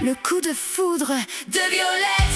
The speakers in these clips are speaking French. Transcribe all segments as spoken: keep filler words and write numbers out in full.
Le coup de foudre de Violette.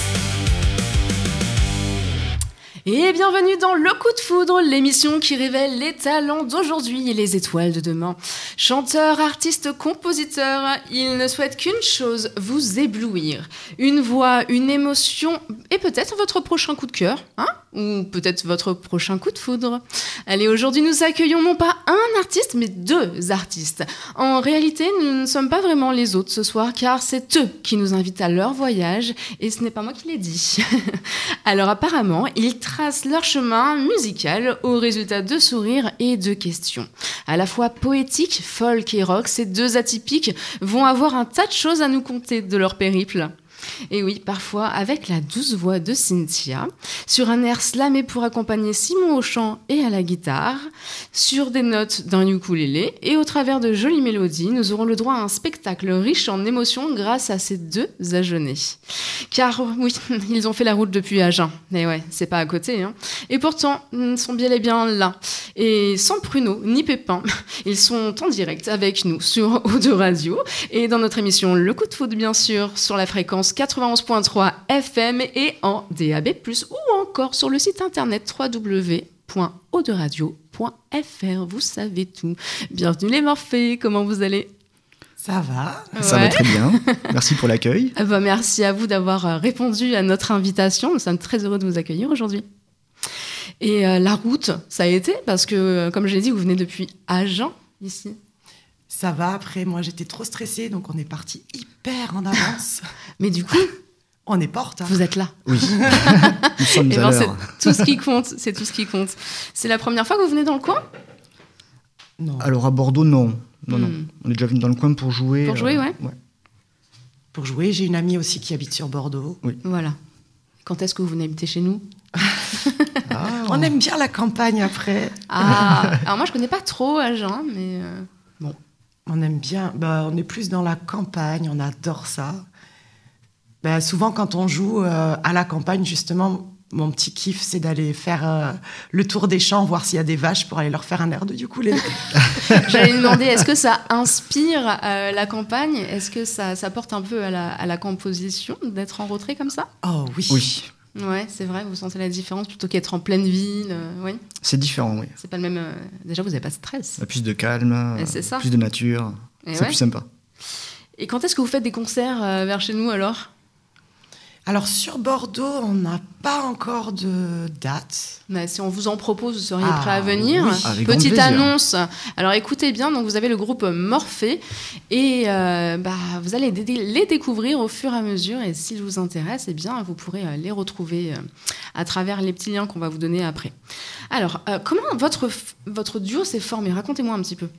Et bienvenue dans Le Coup de Foudre, l'émission qui révèle les talents d'aujourd'hui et les étoiles de demain. Chanteurs, artistes, compositeurs, ils ne souhaitent qu'une chose, vous éblouir. Une voix, une émotion et peut-être votre prochain coup de cœur, hein ? Ou peut-être votre prochain coup de foudre. Allez, aujourd'hui nous accueillons non pas un artiste, mais deux artistes. En réalité, nous ne sommes pas vraiment les autres ce soir, car c'est eux qui nous invitent à leur voyage, et ce n'est pas moi qui l'ai dit. Alors apparemment, ils tracent leur chemin musical au résultat de sourires et de questions. À la fois poétiques, folk et rock, ces deux atypiques vont avoir un tas de choses à nous conter de leur périple. Et oui, parfois avec la douce voix de Cynthia, sur un air slamé pour accompagner Simon au chant et à la guitare, sur des notes d'un ukulélé, et au travers de jolies mélodies, nous aurons le droit à un spectacle riche en émotions grâce à ces deux Agenais. Car oui, ils ont fait la route depuis Agen, et ouais, c'est pas à côté, hein. Et pourtant, ils sont bien et bien là. Et sans Pruneau ni Pépin, ils sont en direct avec nous sur O deux Radio, et dans notre émission Le Coup de Foudre, bien sûr, sur la fréquence quatre-vingt-onze point trois F M et en D A B plus, ou encore sur le site internet w w w point o deux radio point f r. Vous savez tout. Bienvenue les Morphées, comment vous allez ? Ça va. Ouais. Ça va très bien. Merci pour l'accueil. Ah bah merci à vous d'avoir répondu à notre invitation. Nous sommes très heureux de vous accueillir aujourd'hui. Et euh, la route, ça a été, parce que, comme je l'ai dit, vous venez depuis Agen, ici. Ça va, après, moi, j'étais trop stressée, donc on est parti hyper en avance. Mais du coup, on n'est pas en retard. vous êtes là. Oui. Nous sommes Et à ben, c'est l'heure. tout ce qui compte, c'est tout ce qui compte. C'est la première fois que vous venez dans le coin ? Non. Alors à Bordeaux, non. Non, Hmm. non. On est déjà venu dans le coin pour jouer. Pour jouer, euh, ouais. Pour jouer, j'ai une amie aussi qui habite sur Bordeaux. Voilà. Quand est-ce que vous venez habiter chez nous ? Ah, On aime bien la campagne après. Ah, alors moi je connais pas trop Agen, mais euh, On aime bien. Bah, on est plus dans la campagne, on adore ça. Bah, souvent, quand on joue euh, à la campagne, justement, mon petit kiff, c'est d'aller faire euh, le tour des champs, voir s'il y a des vaches pour aller leur faire un air de ukulélé. j'allais demander, est-ce que ça inspire euh, la campagne ? Est-ce que ça, ça porte un peu à la, à la composition d'être en retrait comme ça ? Oh oui. oui. Ouais, c'est vrai, vous sentez la différence plutôt qu'être en pleine ville, euh, oui. C'est différent, oui. C'est pas le même. euh, Déjà, vous n'avez pas de stress. Plus de calme, Et c'est ça. plus de nature. Et C'est ouais. plus sympa. Et quand est-ce que vous faites des concerts euh, vers chez nous alors ? Alors, sur Bordeaux, on n'a pas encore de date. Bah, si on vous en propose, vous seriez Ah, prêt à venir. oui. Avec grand Petite plaisir. annonce. Alors écoutez bien, donc vous avez le groupe Morphée et euh, bah, vous allez dé- les découvrir au fur et à mesure. Et s'ils vous intéressent, eh bien, vous pourrez euh, les retrouver euh, à travers les petits liens qu'on va vous donner après. Alors, euh, comment votre, f- votre duo s'est formé ? Racontez-moi un petit peu.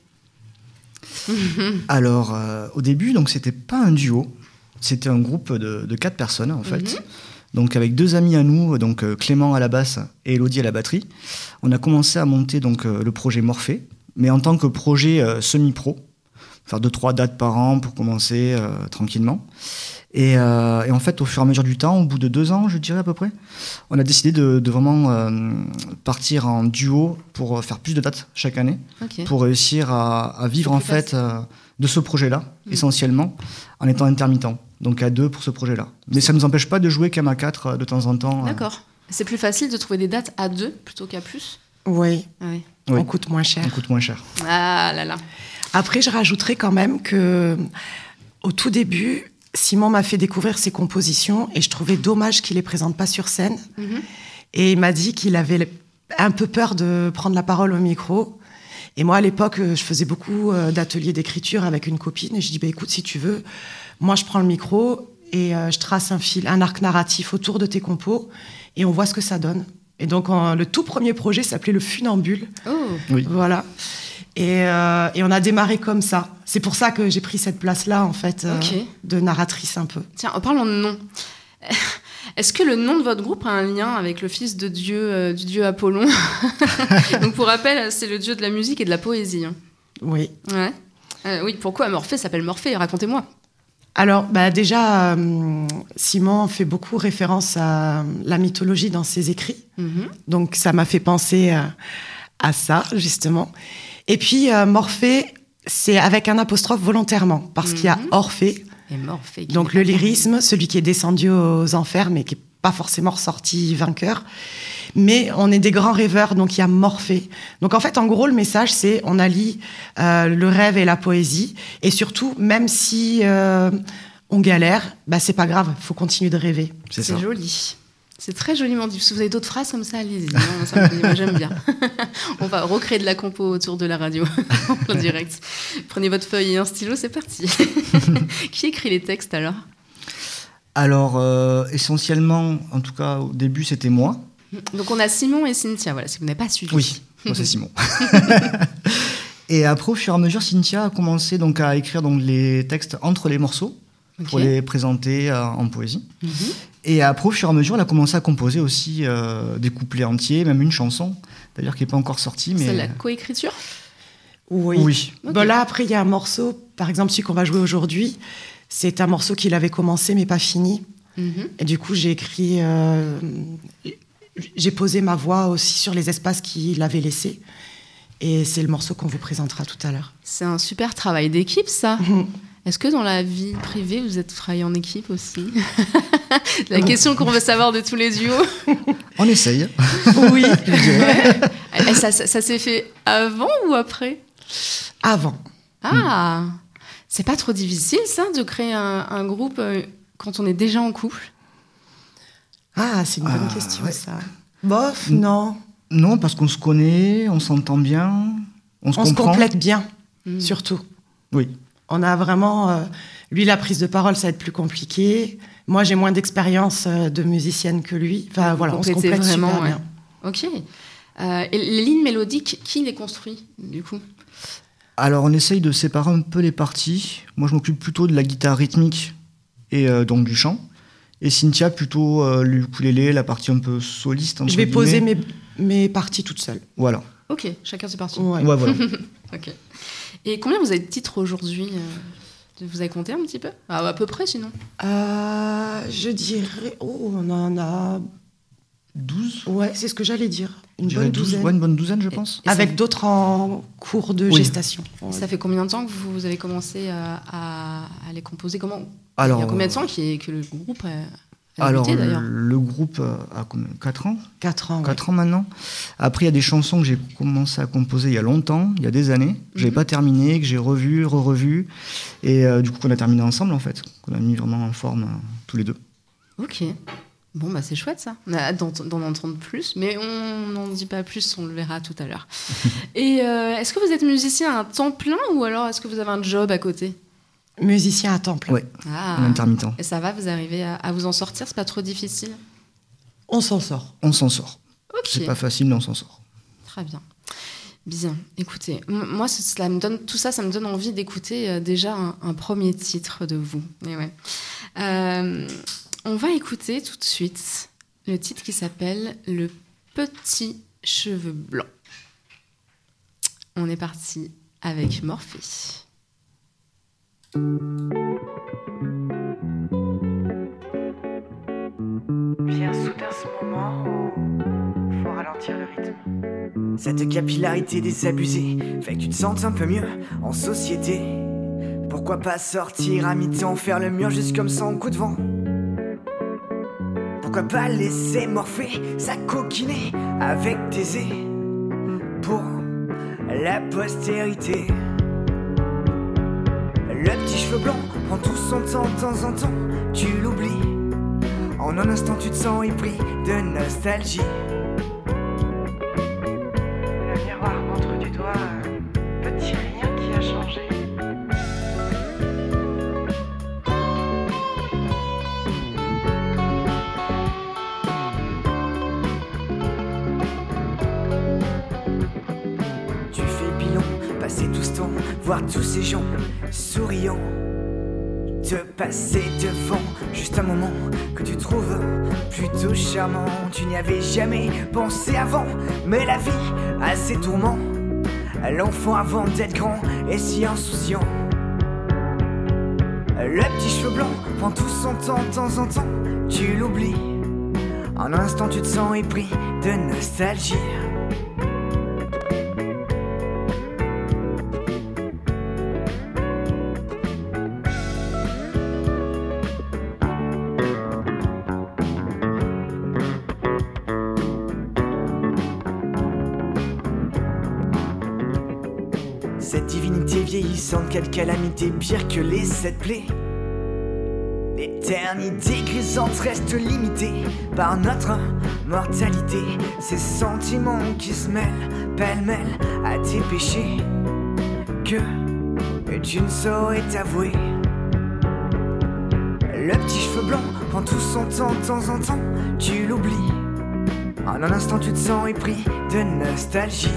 Alors, euh, au début, donc c'était pas un duo. C'était un groupe de, de quatre personnes, en fait. Mhm. Donc, avec deux amis à nous, donc euh, Clément à la basse et Elodie à la batterie, on a commencé à monter donc, euh, le projet Morphée, mais en tant que projet euh, semi-pro, faire deux, trois dates par an pour commencer euh, tranquillement. Et, euh, et en fait, au fur et à mesure du temps, au bout de deux ans, je dirais à peu près, on a décidé de, de vraiment euh, partir en duo pour faire plus de dates chaque année, Ok. pour réussir à, à vivre C'est en plus fait euh, de ce projet-là, Mm. essentiellement, en étant intermittent. Donc à deux pour ce projet-là. Mais ça ne nous empêche pas de jouer quand même à quatre euh, de temps en temps. euh. D'accord. C'est plus facile de trouver des dates à deux plutôt qu'à plus ? Oui, Ah oui. Oui. on coûte moins cher. Ça coûte moins cher. Ah là là. Après, je rajouterais quand même que, au tout début, Simon m'a fait découvrir ses compositions et je trouvais dommage qu'il les présente pas sur scène. Mhm. Et il m'a dit qu'il avait un peu peur de prendre la parole au micro. Et moi, à l'époque, je faisais beaucoup euh, d'ateliers d'écriture avec une copine. Et je dis, bah, écoute, si tu veux, moi, je prends le micro et euh, je trace un fil, un arc narratif autour de tes compos et on voit ce que ça donne. Et donc, en- le tout premier projet s'appelait Le Funambule. Oh. Oui. Voilà. Et, euh, et on a démarré comme ça. C'est pour ça que j'ai pris cette place-là, en fait, euh, Ok. de narratrice un peu. Tiens, en parlant de nom, est-ce que le nom de votre groupe a un lien avec le fils de Dieu, euh, du dieu Apollon ? Donc pour rappel, c'est le dieu de la musique et de la poésie. hein. Oui. Ouais. Euh, oui, pourquoi Morphée s'appelle Morphée ? Racontez-moi. Alors, bah, déjà, euh, Simon fait beaucoup référence à la mythologie dans ses écrits. Mhm. Donc, ça m'a fait penser à, à ça, justement. Et puis, euh, Morphée, c'est avec un apostrophe volontairement, parce qu'il y a Mhm. Orphée, Et Morphée. Donc le lyrisme, celui qui est descendu aux enfers, mais qui n'est pas forcément ressorti vainqueur. Mais on est des grands rêveurs, donc il y a Morphée. Donc en fait, en gros, le message, c'est on allie euh, le rêve et la poésie. Et surtout, même si euh, on galère, bah, c'est pas grave, il faut continuer de rêver. C'est, C'est ça. joli. C'est très joliment dit. Si vous avez d'autres phrases comme ça, allez-y. Non, ça me plaît. Moi, j'aime bien. On va recréer de la compo autour de la radio en direct. Prenez votre feuille et un stylo, c'est parti. Qui écrit les textes alors ? Alors, euh, essentiellement, en tout cas, au début, c'était moi. Donc, on a Simon et Cynthia, voilà, si vous n'avez pas suivi. Oui, moi, c'est Simon. Et après, au fur et à mesure, Cynthia a commencé donc, à écrire donc, les textes entre les morceaux Ok. pour les présenter euh, en poésie. Mhm. Et après, au fur et à mesure, elle a commencé à composer aussi euh, des couplets entiers, même une chanson, d'ailleurs qui n'est pas encore sortie. Mais... C'est la coécriture ? Oui. Oui. Ok. Bon, là, après, il y a un morceau, par exemple, celui qu'on va jouer aujourd'hui. C'est un morceau qu'il avait commencé, mais pas fini. Mhm. Et du coup, j'ai écrit... euh, j'ai posé ma voix aussi sur les espaces qu'il avait laissés. Et c'est le morceau qu'on vous présentera tout à l'heure. C'est un super travail d'équipe, ça. Est-ce que dans la vie privée, vous êtes travaillé en équipe aussi ? La question qu'on veut savoir de tous les duos. On essaye. Oui. Et ça, ça, ça s'est fait avant ou après ? Avant. Ah, c'est pas trop difficile, ça, de créer un, un groupe euh, quand on est déjà en couple ? Ah, c'est une bonne Ah, question, ouais. ça. Bof, non. Non, parce qu'on se connaît, on s'entend bien, on se On se comprend. complète bien, Mm. surtout. Oui. On a vraiment... euh, lui, la prise de parole, ça va être plus compliqué. Moi, j'ai moins d'expérience euh, de musicienne que lui. Enfin, voilà, on se Complétez complète vraiment, super ouais. bien. Ok. Euh, et les lignes mélodiques, qui les construit, du coup ? Alors, on essaye de séparer un peu les parties. Moi, je m'occupe plutôt de la guitare rythmique et euh, donc du chant. Et Cynthia, plutôt euh, l'ukulélé, la partie un peu soliste. entre Je vais guillemets. poser mes, mes parties toute seule. Voilà. Ok, chacun ses parties. Ouais. Ouais, voilà. Ok. Et combien vous avez de titres aujourd'hui euh, Vous avez compté un petit peu ? Ah, à peu près, sinon. Euh, je dirais... Oh, on en a... douze Ouais, c'est ce que j'allais dire. Une Je dirais bonne douze, douzaine. ouais, une bonne douzaine, je pense. Et ça- Avec d'autres en cours de Oui. gestation. Ça fait combien de temps que vous avez commencé à, à, à les composer ? Comment Alors, Il y a combien de temps qui est, que le groupe a, a Alors, débuté, d'ailleurs ? le, le groupe euh, a combien quatre ans Quatre ans. ouais. quatre ans maintenant. Après, il y a des chansons que j'ai commencé à composer il y a longtemps, il y a des années, que je n'avais Mhm. pas terminé, que j'ai revu, re-revu. Et euh, du coup, qu'on a terminé ensemble, en fait. Qu'on a mis vraiment en forme, euh, tous les deux. Ok. Bon, bah c'est chouette ça. On a hâte d'en, d'en entendre plus, mais on n'en dit pas plus, on le verra tout à l'heure. Et euh, est-ce que vous êtes musicien à temps plein ou alors est-ce que vous avez un job à côté ? Musicien à temps plein. Ouais, Ah. en intermittent. Et ça va, vous arrivez à, à vous en sortir ? C'est pas trop difficile ? On s'en sort. On s'en sort. Ok. C'est pas facile, mais on s'en sort. Très bien. Bien. Écoutez, m- moi, ce- cela me donne, tout ça, ça me donne envie d'écouter euh, déjà un, un premier titre de vous. Et ouais. Euh, on va écouter tout de suite le titre qui s'appelle Le Petit Cheveu Blanc. On est parti avec Morphée. Viens soudain ce moment où faut ralentir le rythme. Cette capillarité désabusée fait que tu te sens un peu mieux en société. Pourquoi pas sortir à mi-temps, faire le mur juste comme ça en coup de vent? Pourquoi pas laisser Morphée s'acoquiner avec Thésée pour la postérité? Le petit cheveu blanc prend tout son temps, de temps en temps, tu l'oublies. En un instant tu te sens épris de nostalgie. Le miroir montre du doigt un petit rien qui a changé. Tu fais bilan, passer tout ce temps, voir tous ces gens souriants, te passer devant, juste un moment que tu trouves plutôt charmant. Tu n'y avais jamais pensé avant, mais la vie a ses tourments. L'enfant avant d'être grand est si insouciant. Le petit cheveu blanc prend tout son temps, de temps en temps, tu l'oublies. En un instant tu te sens épris de nostalgie. cette divinité vieillissante, quelle calamité, pire que les sept plaies. L'éternité grisante reste limitée par notre mortalité. Ces sentiments qui se mêlent pêle-mêle à tes péchés que tu ne saurais t'avouer. Le petit cheveu blanc prend tout son temps, de temps en temps, tu l'oublies. En un instant tu te sens épris de nostalgie.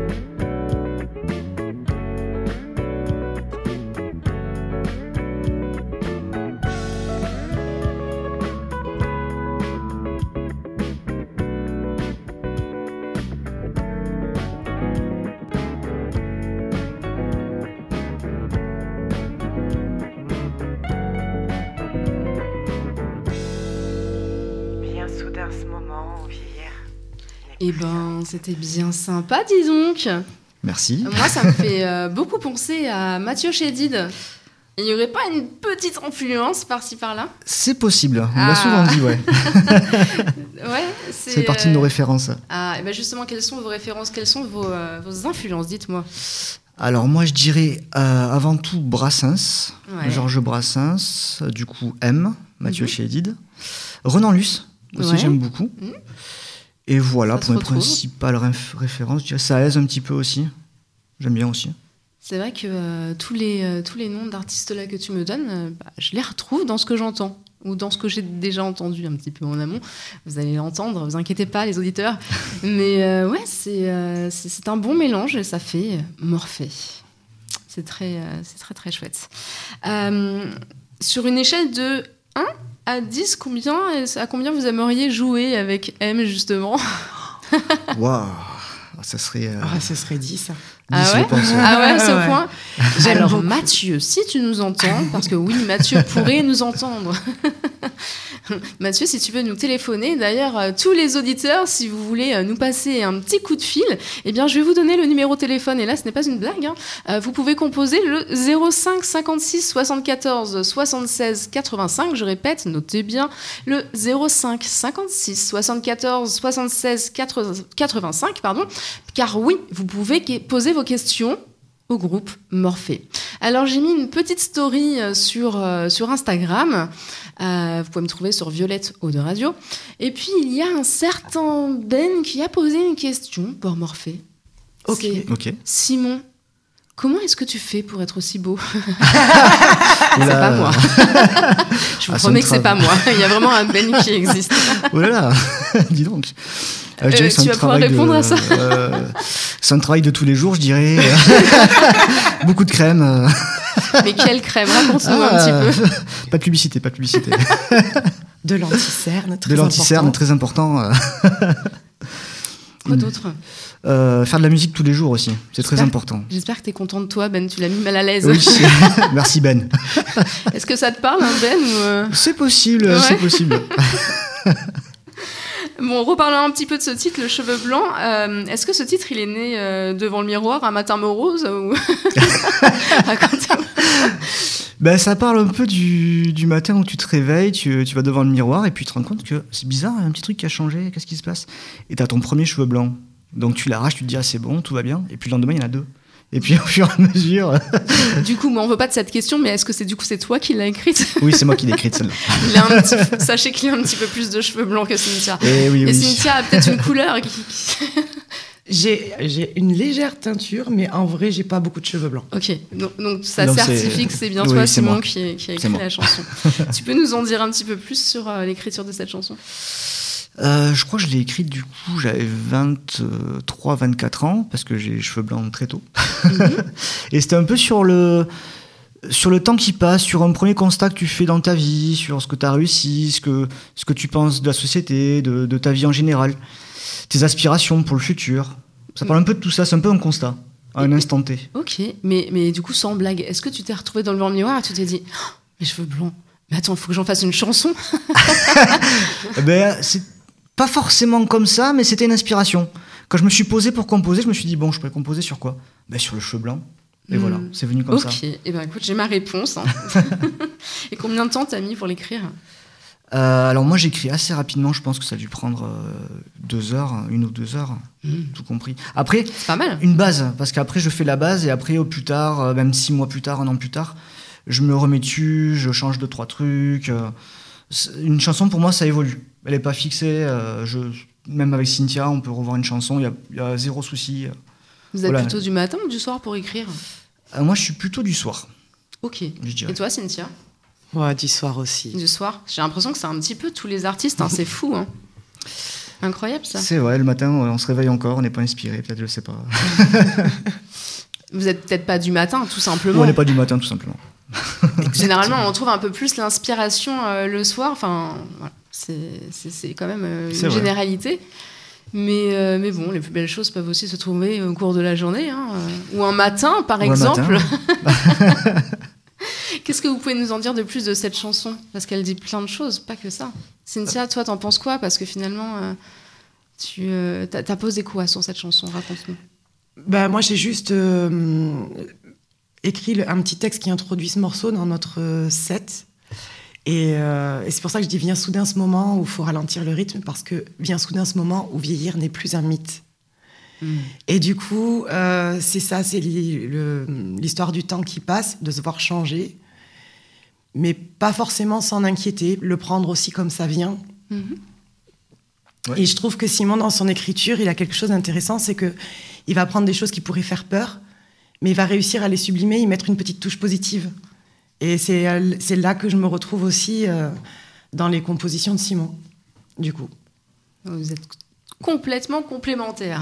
Ce moment où vieillir. Eh ben, c'était bien sympa, dis donc. Merci. Moi, ça me fait euh, beaucoup penser à Mathieu Chédid. Il n'y aurait pas une petite influence par-ci par-là? C'est possible, on Ah. l'a souvent dit, ouais. Ouais, c'est, C'est partie de nos références. Ah, et ben justement, quelles sont vos références, quelles sont vos, euh, vos influences? Dites-moi. Alors moi je dirais euh, avant tout Brassens, Ouais. Georges Brassens, euh, du coup M, Mathieu Mhm. Chédid, Renan Luce aussi Ouais. j'aime beaucoup. Mhm. Et voilà Ça se pour mes retrouve. principales réf- références, je dirais Saez un petit peu aussi, j'aime bien aussi. C'est vrai que euh, tous, les, euh, tous les noms d'artistes là que tu me donnes, euh, bah, je les retrouve dans ce que j'entends, ou dans ce que j'ai déjà entendu un petit peu en amont. Vous allez l'entendre, vous inquiétez pas les auditeurs. Mais euh, ouais, c'est, euh, c'est, c'est un bon mélange et ça fait euh, Morphée. C'est très, euh, c'est très très chouette. Euh, sur une échelle de un à dix, combien, à combien vous aimeriez jouer avec M justement? Waouh, ça serait euh, Ah, ça serait dit, ça. Ah dix, ouais je pense. ouais. Ah ouais, à ce Ouais. point. J'aime Alors beaucoup. Mathieu, si tu nous entends, parce que oui, Mathieu pourrait nous entendre. Mathieu, si tu veux nous téléphoner, d'ailleurs, euh, tous les auditeurs, si vous voulez euh, nous passer un petit coup de fil, eh bien, je vais vous donner le numéro de téléphone. Et là, ce n'est pas une blague. Hein. Euh, vous pouvez composer le zéro cinq cinquante-six soixante-quatorze soixante-seize quatre-vingt-cinq. Je répète, notez bien le zéro cinq cinquante-six soixante-quatorze soixante-seize quatre-vingt-cinq, pardon. Car oui, vous pouvez que- poser vos questions au groupe Morphée. Alors j'ai mis une petite story euh, sur, euh, sur Instagram. Euh, vous pouvez me trouver sur Violette Eau de Radio. Et puis il y a un certain Ben qui a posé une question pour Morphée. Ok. C'est Ok. Simon, comment est-ce que tu fais pour être aussi beau? Oula. C'est pas moi. Je vous Ah, ça promets me que c'est pas trave. moi. Il y a vraiment un Ben qui existe. Oh là là, dis donc. Euh, je Euh, dirais que c'est tu un vas pouvoir travail de- répondre à ça. euh, c'est un travail de tous les jours, je dirais. Beaucoup de crème. euh. Mais quelle crème? Raconte-nous Ah, un petit peu. Pas de publicité, pas de publicité. De l'anti-cerne, très De l'anti-cerne, important. très important. euh. Quoi d'autre? Euh, faire de la musique tous les jours aussi, c'est très J'espère- important. J'espère que t'es content de toi, Ben. Tu l'as mis mal à l'aise. Oui, merci Ben. Est-ce que ça te parle, hein, Ben ou euh C'est possible, Ouais. c'est possible. Bon, reparlons un petit peu de ce titre, Le Cheveu Blanc. Euh, est-ce que ce titre, il est né euh, devant le miroir un matin morose ou... Raconte-moi. Ben, ça parle un peu du, du matin où tu te réveilles, tu, tu vas devant le miroir et puis tu te rends compte que c'est bizarre, il y a un petit truc qui a changé, qu'est-ce qui se passe? Et t'as ton premier cheveu blanc. Donc tu l'arraches, tu te dis ah c'est bon, tout va bien. Et puis le lendemain il y en a deux. Et puis au fur et à mesure, Du coup, moi, on veut pas de cette question, mais est-ce que c'est du coup c'est toi qui l'as écrite? oui c'est moi qui l'ai écrite celle-là. Il a un petit... Sachez qu'il a un petit peu plus de cheveux blancs que Cynthia. Et oui Et oui. Cynthia a peut-être une couleur qui... qui- J'ai, j'ai une légère teinture, mais en vrai, j'ai pas beaucoup de cheveux blancs. Ok, donc, donc ça Donc, certifie c'est- que c'est bien oui, toi, c'est Simon, moi. qui, qui a C'est écrit moi. la chanson. Tu peux nous en dire un petit peu plus sur euh, l'écriture de cette chanson? Euh, je crois que je l'ai écrite du coup, j'avais vingt-trois vingt-quatre ans, parce que j'ai les cheveux blancs très tôt. Et c'était un peu sur le, sur le temps qui passe, sur un premier constat que tu fais dans ta vie, sur ce que tu as réussi, ce que, ce que tu penses de la société, de, de ta vie en général, tes aspirations pour le futur. Ça parle un peu de tout ça, c'est un peu un constat, à un instant T. Ok, mais, mais du coup, sans blague, est-ce que tu t'es retrouvé dans le miroir et tu t'es dit oh, mes cheveux blancs, mais attends, il faut que j'en fasse une chanson? Ben, c'est pas forcément comme ça, mais c'était une inspiration. Quand je me suis posé pour composer, je me suis dit, bon, je pourrais composer sur quoi? Ben, sur le cheveu blanc. Et Hmm. voilà, c'est venu comme Ok, ça. et eh ben écoute, j'ai ma réponse. hein. Et combien de temps t'as mis pour l'écrire? Euh, alors moi j'écris assez rapidement, je pense que ça a dû prendre euh, deux heures, une ou deux heures, mmh. tout compris. Après, c'est pas mal. Une base, parce qu'après je fais la base et après au plus tard, euh, même six mois plus tard, un an plus tard, je me remets dessus, je change deux trois trucs. Euh, une chanson pour moi ça évolue, elle est pas fixée. Euh, je, même avec Cynthia, on peut revoir une chanson, il y a, y a zéro souci. Vous êtes voilà. plutôt du matin ou du soir pour écrire ? euh, Moi je suis plutôt du soir. Ok. Je dirais. Et toi Cynthia ? Ouais, du soir aussi. Du soir. J'ai l'impression que c'est un petit peu tous les artistes, hein. C'est fou. Hein. Incroyable ça. C'est vrai, le matin, on se réveille encore, on n'est pas inspiré, peut-être, je sais pas. Vous êtes peut-être pas du matin, tout simplement. On n'est pas du matin, tout simplement. Généralement, on trouve un peu plus l'inspiration euh, le soir. Enfin, voilà. c'est, c'est, c'est quand même euh, une c'est vrai. généralité. Mais, euh, mais bon, les plus belles choses peuvent aussi se trouver au cours de la journée. Hein, euh, ou un matin, par ou exemple. Matin. Qu'est-ce que vous pouvez nous en dire de plus de cette chanson ? Parce qu'elle dit plein de choses, pas que ça. Cynthia, toi, t'en penses quoi ? Parce que finalement, euh, tu euh, t'as, t'as posé quoi sur cette chanson ? Raconte-nous. Bah, moi, j'ai juste euh, écrit le, un petit texte qui introduit ce morceau dans notre euh, set. Et, euh, et c'est pour ça que je dis « Vient soudain ce moment où il faut ralentir le rythme » parce que « Vient soudain ce moment où vieillir n'est plus un mythe ». Mm. Et du coup, euh, c'est ça, c'est li, le, l'histoire du temps qui passe, de se voir changer, mais pas forcément s'en inquiéter, le prendre aussi comme ça vient. Mm-hmm. Ouais. Et je trouve que Simon, dans son écriture, il a quelque chose d'intéressant, c'est qu'il va prendre des choses qui pourraient faire peur, mais il va réussir à les sublimer, y mettre une petite touche positive. Et c'est, c'est là que je me retrouve aussi euh, dans les compositions de Simon, du coup. Vous êtes complètement complémentaires.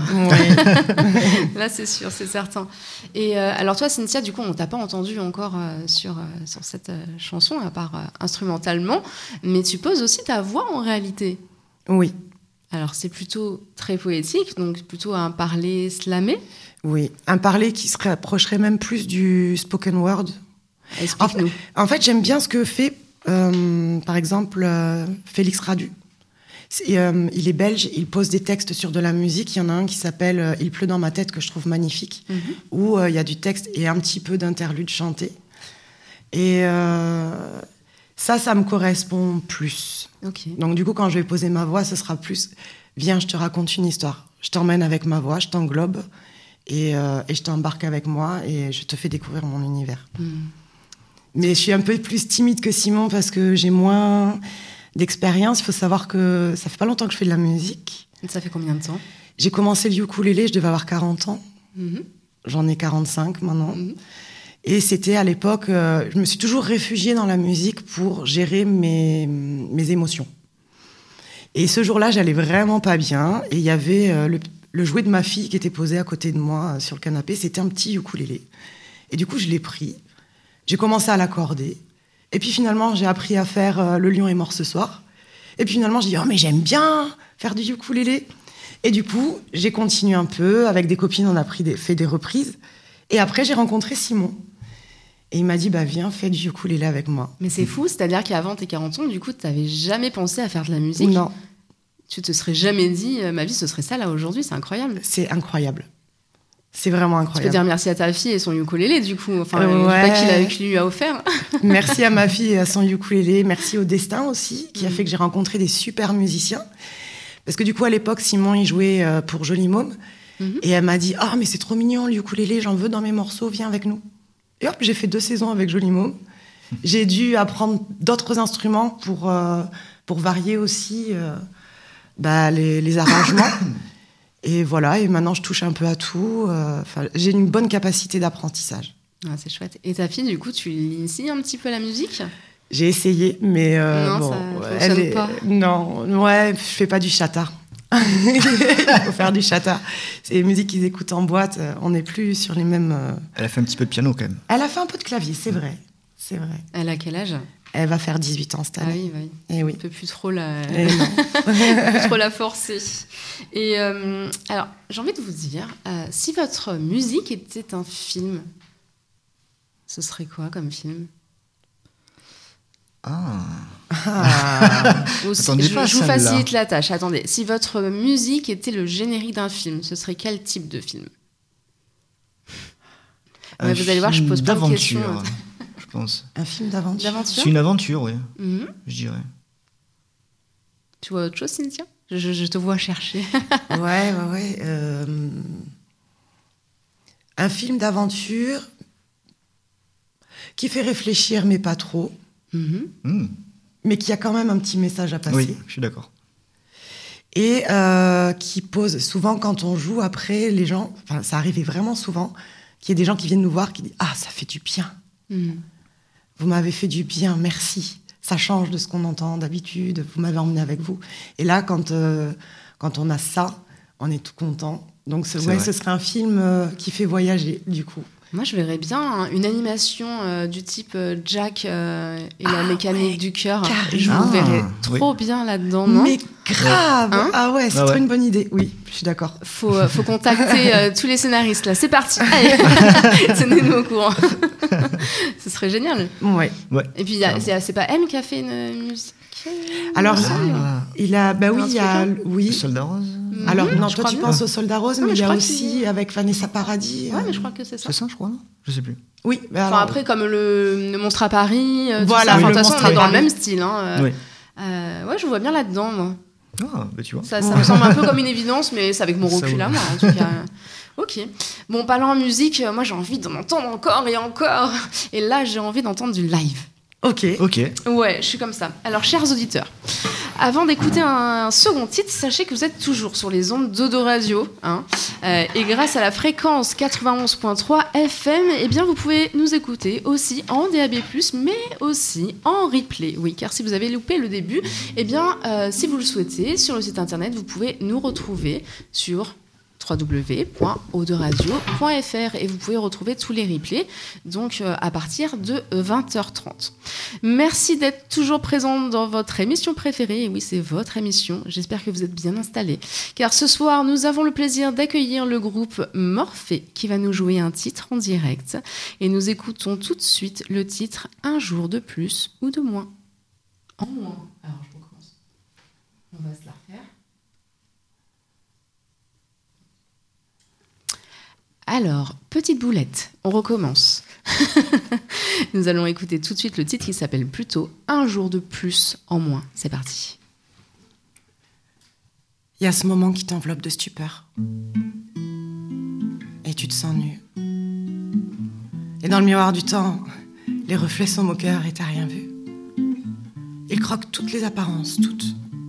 Ouais. Là, c'est sûr, c'est certain. Et euh, alors toi, Cynthia, du coup, on t'a pas entendu encore euh, sur, euh, sur cette euh, chanson, à part euh, instrumentalement, mais tu poses aussi ta voix en réalité. Oui. Alors, c'est plutôt très poétique, donc plutôt un parler slamé. Oui, un parler qui se rapprocherait même plus du spoken word. Explique-nous. En, en fait, j'aime bien ce que fait, euh, par exemple, euh, Félix Radu. C'est, euh, il est belge, il pose des textes sur de la musique. Il y en a un qui s'appelle euh, « Il pleut dans ma tête » que je trouve magnifique, mm-hmm. où euh, il y a du texte et un petit peu d'interlude chanté. Et euh, ça, ça me correspond plus. Okay. Donc du coup, quand je vais poser ma voix, ce sera plus « Viens, je te raconte une histoire. Je t'emmène avec ma voix, je t'englobe et, euh, et je t'embarque avec moi et je te fais découvrir mon univers. Mm. » Mais je suis un peu plus timide que Simon parce que j'ai moins d'expérience. Il faut savoir que ça fait pas longtemps que je fais de la musique. Et ça fait combien de temps ? J'ai commencé le ukulélé, je devais avoir quarante ans. Mm-hmm. J'en ai quarante-cinq maintenant. Mm-hmm. Et c'était à l'époque, euh, je me suis toujours réfugiée dans la musique pour gérer mes, mes émotions. Et ce jour-là, j'allais vraiment pas bien. Et il y avait euh, le, le jouet de ma fille qui était posé à côté de moi euh, sur le canapé. C'était un petit ukulélé. Et du coup, je l'ai pris. J'ai commencé à l'accorder. Et puis finalement, j'ai appris à faire euh, Le lion est mort ce soir. Et puis finalement, j'ai dit « Oh, mais j'aime bien faire du ukulélé !» Et du coup, j'ai continué un peu. Avec des copines, on a pris des, fait des reprises. Et après, j'ai rencontré Simon. Et il m'a dit bah, « Viens, fais du ukulélé avec moi. » Mais c'est fou, c'est-à-dire qu'avant tes quarante ans, du coup, tu n'avais jamais pensé à faire de la musique ? Non. Tu te serais jamais dit « Ma vie, ce serait ça, là, aujourd'hui », c'est incroyable. C'est incroyable. C'est vraiment incroyable. Tu peux dire merci à ta fille et son ukulélé, du coup. Enfin, euh, ouais. Je sais pas qui, l'a, qui lui a offert. Merci à ma fille et à son ukulélé. Merci au destin aussi, qui mmh. a fait que j'ai rencontré des super musiciens. Parce que du coup, à l'époque, Simon, il jouait pour Joli Môme. Mmh. Et elle m'a dit « Ah, oh, mais c'est trop mignon, le ukulélé, j'en veux dans mes morceaux, viens avec nous. » Et hop, j'ai fait deux saisons avec Joli Môme. J'ai dû apprendre d'autres instruments pour, euh, pour varier aussi euh, bah, les, les arrangements. Et voilà, et maintenant je touche un peu à tout. Euh, j'ai une bonne capacité d'apprentissage. Ah, c'est chouette. Et ta fille, du coup, tu l'inities un petit peu à la musique ? J'ai essayé, mais euh, non, bon, ça elle fonctionne est... pas. Non, ouais, je fais pas du chata. Il faut faire du chata. C'est les musiques qu'ils écoutent en boîte. On n'est plus sur les mêmes. Euh... Elle a fait un petit peu de piano quand même. Elle a fait un peu de clavier, c'est vrai, c'est vrai. Elle a quel âge ? Elle va faire dix-huit ans cette année. Ah oui, oui. Et oui. On peut plus trop la, Et non. plus trop la forcer. Et euh, alors, j'ai envie de vous dire, euh, si votre musique était un film, ce serait quoi comme film ? Ah. ah. Aussi, je, pas, je vous facilite la tâche. Attendez, si votre musique était le générique d'un film, ce serait quel type de film ? Ouais, vous allez voir, je pose plein de questions. Je pense. Un film d'aventure. d'aventure C'est une aventure, oui. Mm-hmm. Je dirais. Tu vois autre chose, Cynthia ? je, je te vois chercher. Ouais, ouais, ouais. Euh... Un film d'aventure qui fait réfléchir, mais pas trop. Mm-hmm. Mmh. Mais qui a quand même un petit message à passer. Oui, je suis d'accord. Et euh, qui pose... Souvent, quand on joue, après, les gens... Enfin, ça arrivait vraiment souvent qu'il y ait des gens qui viennent nous voir qui disent « Ah, ça fait du bien. Mm. Vous m'avez fait du bien, merci. Ça change de ce qu'on entend d'habitude. Vous m'avez emmené avec vous. » Et là, quand, euh, quand on a ça, on est tout content. Donc, ce, C'est ouais, vrai. ce serait un film euh, qui fait voyager, du coup. Moi, je verrais bien hein, une animation euh, du type euh, Jack euh, et la Ah, mécanique ouais, du cœur. carrément. Je vous Ah, verrais oui. trop bien là-dedans, non ? Mais grave Hein Ah ouais, c'est Ah trop ouais. une bonne idée. Oui, je suis d'accord. Faut, euh, faut contacter euh, tous les scénaristes, là. C'est parti. Allez, tenez-nous au courant. Ce serait génial. Ouais. Ouais. Et puis, il y a- c'est, c'est pas M qui a fait une musique Alors, il me semble. Ah, il a... Bah oui, Un il y a... truc, Oui. Soldat Rose. Mhm, Alors, non, je toi, crois tu bien. penses au Soldat Rose, Non, mais mais il je y a crois aussi, qu'il- avec Vanessa Paradis... Ouais, euh, mais je crois que c'est ça. C'est ça, je crois, non ? Je sais plus. Oui, mais Enfin, alors... après, comme le, le Monstre à Paris, euh, tout Voilà, ça. Enfin, oui, de le toute façon, Monstre on à est dans le Paris. même style. Hein. Euh, Oui. euh, ouais, je vois bien là-dedans, moi. Ah, bah tu vois. Ça, ça Ouais. me semble un peu comme une évidence, mais c'est avec mon Ça recul vaut. à moi, en tout cas. Ok. Bon, parlant en musique, euh, moi, j'ai envie d'en entendre encore et encore. Et là, j'ai envie d'entendre du live. Ok. Ok. Ouais, je suis comme ça. Alors, chers auditeurs, avant d'écouter un second titre, sachez que vous êtes toujours sur les ondes d'Odo Radio. Hein, euh, et grâce à la fréquence quatre-vingt-onze virgule trois F M, eh bien, vous pouvez nous écouter aussi en D A B plus, mais aussi en replay. Oui, car si vous avez loupé le début, eh bien, euh, si vous le souhaitez, sur le site internet, vous pouvez nous retrouver sur w w w point o deux radio point f r et vous pouvez retrouver tous les replays donc euh, à partir de vingt heures trente. Merci d'être toujours présent dans votre émission préférée. Et oui, c'est votre émission. J'espère que vous êtes bien installés. Car ce soir, nous avons le plaisir d'accueillir le groupe Morphée qui va nous jouer un titre en direct. Et nous écoutons tout de suite le titre Un jour de plus ou de moins. En moins. Alors, je recommence. On va se la refaire. Alors, petite boulette, on recommence. Nous allons écouter tout de suite le titre qui s'appelle plutôt Un jour de plus en moins. C'est parti. Il y a ce moment qui t'enveloppe de stupeur. Et tu te sens nu. Et dans le miroir du temps, les reflets sont moqueurs et t'as rien vu. Ils croquent toutes les apparences, toutes.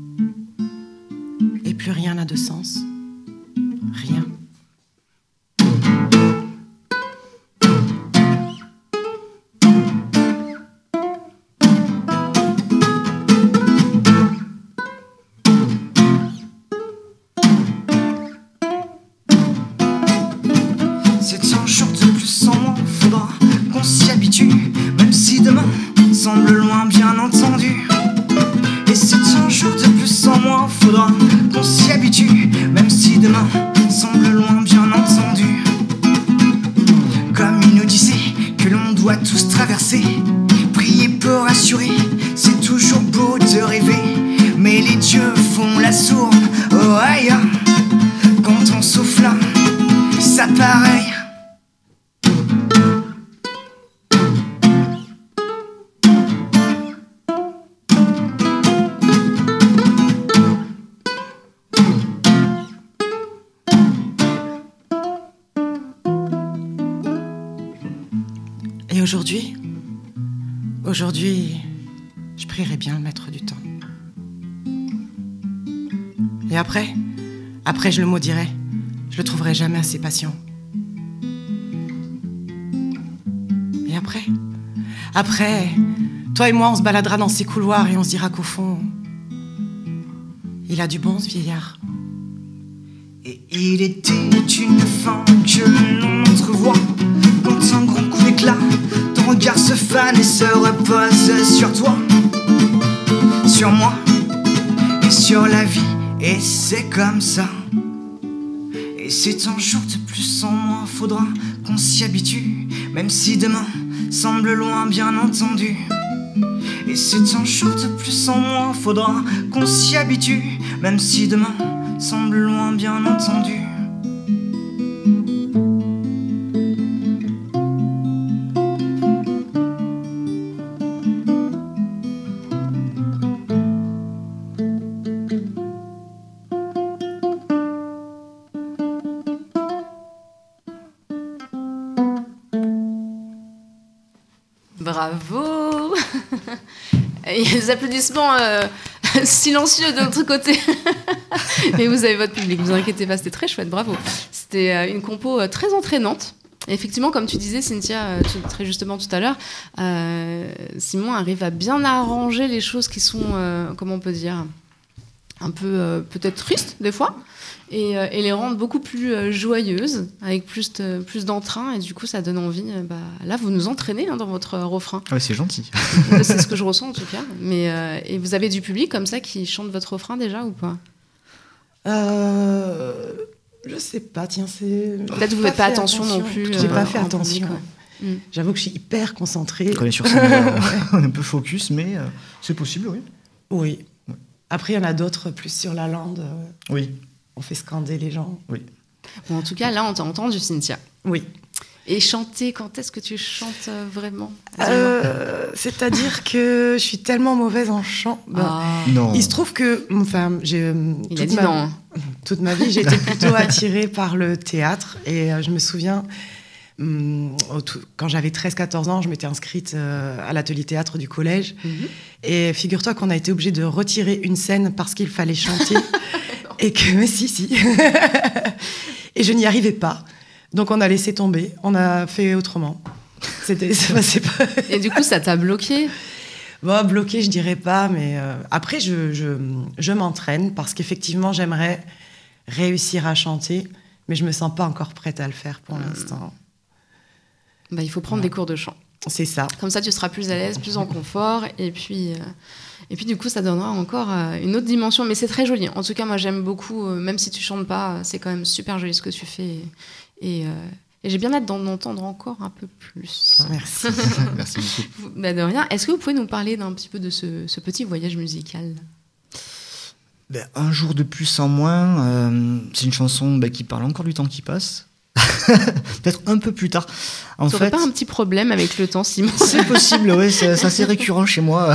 Et plus rien n'a de sens. Rien. C'est un jour de plus en moins, faudra qu'on s'y habitue, même si demain semble loin, bien entendu. Et c'est un jour de plus en moins, faudra qu'on s'y habitue, même si demain semble loin, bien entendu. Comme une odyssée que l'on doit tous traverser, prier pour assurer, c'est toujours beau de rêver, mais les dieux font la sourde, oh aïe, quand on souffle, ça pareil. Et aujourd'hui, aujourd'hui, je prierai bien le maître du temps. Et après, après je le maudirai. Je le trouverai jamais assez patient. Et après, après, toi et moi, on se baladera dans ces couloirs et on se dira qu'au fond, il a du bon, ce vieillard. Et il était une fin que l'on entrevoit quand un grand coup d'éclat, ton regard se fane et se repose sur toi, sur moi et sur la vie. Et c'est comme ça. Et c'est un jour de plus en moins, faudra qu'on s'y habitue, même si demain semble loin, bien entendu. Et c'est un jour de plus en moins, faudra qu'on s'y habitue, même si demain semble loin, bien entendu. Bravo. Il y a des applaudissements euh, silencieux de l'autre côté. Mais vous avez votre public, ne vous inquiétez pas, c'était très chouette, bravo. C'était euh, une compo euh, très entraînante. Et effectivement, comme tu disais, Cynthia, euh, tu, très justement tout à l'heure, euh, Simon arrive à bien arranger les choses qui sont, euh, comment on peut dire, un peu euh, peut-être tristes des fois, et, euh, et les rendre beaucoup plus euh, joyeuses, avec plus, de, plus d'entrain, et du coup ça donne envie. Euh, bah, là, vous nous entraînez hein, dans votre euh, refrain. Ouais, c'est gentil. C'est ce que je ressens en tout cas. Mais, euh, et vous avez du public comme ça qui chante votre refrain déjà ou pas? euh, Je sais pas, tiens, c'est... Peut-être vous ne faites pas attention, attention non plus. J'ai euh, pas fait en attention. public, ouais. mm. J'avoue que je suis hyper concentrée. On est sur scène, euh, on est un peu focus, mais euh, c'est possible, oui. Oui. oui. Après, il y en a d'autres plus sur la lande. Euh, oui. On fait scander les gens. Oui. Bon, en tout cas, là, on t'a entendu, Cynthia. Oui. Et chanter, quand est-ce que tu chantes euh, vraiment euh, C'est-à-dire que je suis tellement mauvaise en chant. Ben, ah. Non. Il se trouve que, enfin, j'ai Il toute a dit ma, non. Hein. toute ma vie, j'ai été plutôt attirée par le théâtre. Et euh, je me souviens, hum, tout, quand j'avais treize quatorze ans, je m'étais inscrite euh, à l'atelier théâtre du collège. Mm-hmm. Et figure-toi qu'on a été obligé de retirer une scène parce qu'il fallait chanter. Et que, mais si, si. Et je n'y arrivais pas. Donc on a laissé tomber, on a fait autrement. C'était, ça passait pas. Et du coup, ça t'a bloqué? Bon, bloqué, je dirais pas, mais euh, après, je, je, je m'entraîne parce qu'effectivement, j'aimerais réussir à chanter, mais je me sens pas encore prête à le faire pour mmh. l'instant. Bah, il faut prendre ouais. des cours de chant. C'est ça. Comme ça, tu seras plus à l'aise, plus en confort, et puis, euh, et puis du coup, ça donnera encore euh, une autre dimension. Mais c'est très joli. En tout cas, moi, j'aime beaucoup, euh, même si tu chantes pas, c'est quand même super joli ce que tu fais. Et, Et, euh, et j'ai bien hâte d'en entendre encore un peu plus. Merci. Merci beaucoup. Bah de rien. Est-ce que vous pouvez nous parler d'un petit peu de ce, ce petit voyage musical? Ben, un jour de plus en moins, euh, c'est une chanson ben, qui parle encore du temps qui passe. Peut-être un peu plus tard. En tu n'aurais fait, pas un petit problème avec le temps, Simon? C'est possible, oui, c'est, c'est assez récurrent chez moi.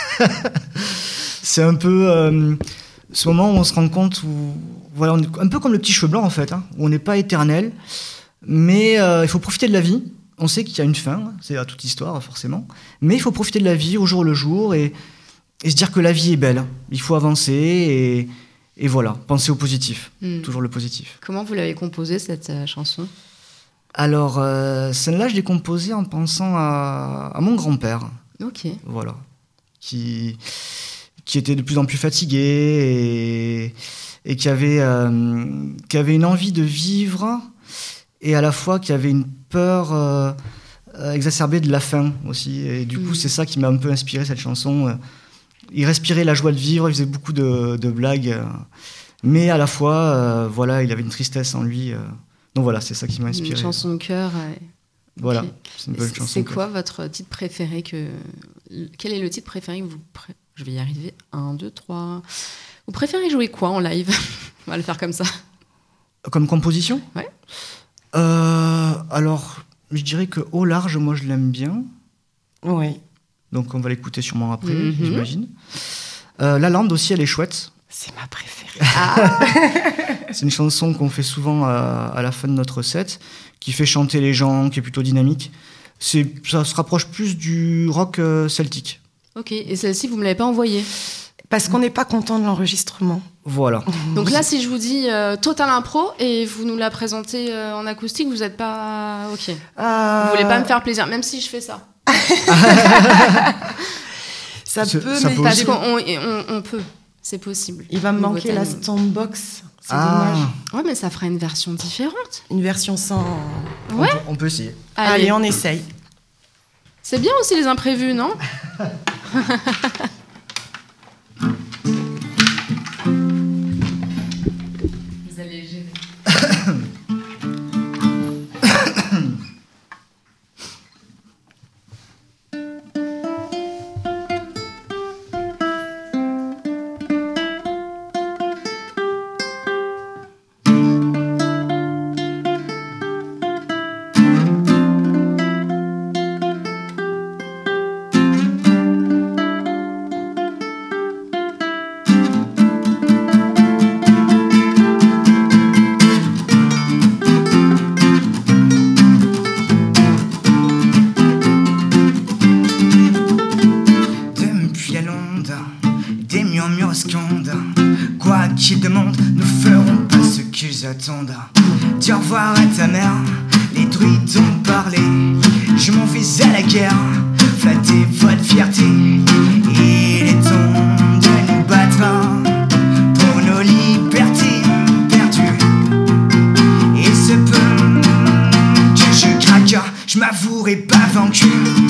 C'est un peu... Euh, ce moment où on se rend compte où, voilà, on est un peu comme le petit cheveu blanc en fait, hein, où on n'est pas éternel, mais euh, il faut profiter de la vie. On sait qu'il y a une fin, hein, c'est à toute histoire forcément, mais il faut profiter de la vie au jour le jour et, et se dire que la vie est belle. Il faut avancer et, et voilà, penser au positif, mmh. toujours le positif. Comment vous l'avez composée cette euh, chanson? Alors, euh, celle-là, je l'ai composée en pensant à, à mon grand-père. Ok. Voilà, qui... qui était de plus en plus fatigué et, et qui, avait, euh, qui avait une envie de vivre et à la fois qui avait une peur euh, exacerbée de la faim aussi. Et du mmh. coup, c'est ça qui m'a un peu inspiré cette chanson. Il respirait la joie de vivre, il faisait beaucoup de, de blagues, mais à la fois, euh, voilà, il avait une tristesse en lui. Euh, donc voilà, c'est ça qui m'a inspiré. Une chanson de cœur. Ouais. Voilà, okay. c'est une bonne chanson. C'est quoi votre titre préféré que... Quel est le titre préféré que vous... Pré... Je vais y arriver. Un, deux, trois. Vous préférez jouer quoi en live? On va le faire comme ça. Comme composition? Ouais. Euh, alors, je dirais que Au large, moi, je l'aime bien. Oui. Donc, on va l'écouter sûrement après, mm-hmm. j'imagine. Euh, La Lande aussi, elle est chouette. C'est ma préférée. Ah. C'est une chanson qu'on fait souvent à, à la fin de notre set, qui fait chanter les gens, qui est plutôt dynamique. C'est, ça se rapproche plus du rock euh, celtique. Ok, et celle-ci, vous ne me l'avez pas envoyée? Parce qu'on n'est pas content de l'enregistrement. Voilà. Donc là, si je vous dis euh, Total Impro et vous nous la présentez euh, en acoustique, vous n'êtes pas... Ok. Euh... Vous voulez pas me faire plaisir, même si je fais ça. Ça c'est, peut, ça mais... peut Parce aussi. qu'on on, on peut, c'est possible. Il va me manquer la Stompbox. C'est ah. dommage. Ouais, mais ça fera une version différente. Une version sans... Ouais. On peut, on peut essayer. Allez. Allez, on essaye. C'est bien aussi les imprévus, non? Vous allez gérer. qu'ils demandent, nous ferons pas ce qu'ils attendent. Dis au revoir à ta mère, les druides ont parlé. Je m'en vais à la guerre, flatter votre fierté. Il est temps de nous battre pour nos libertés perdues. Il se peut que je craque, je m'avouerai pas vaincu.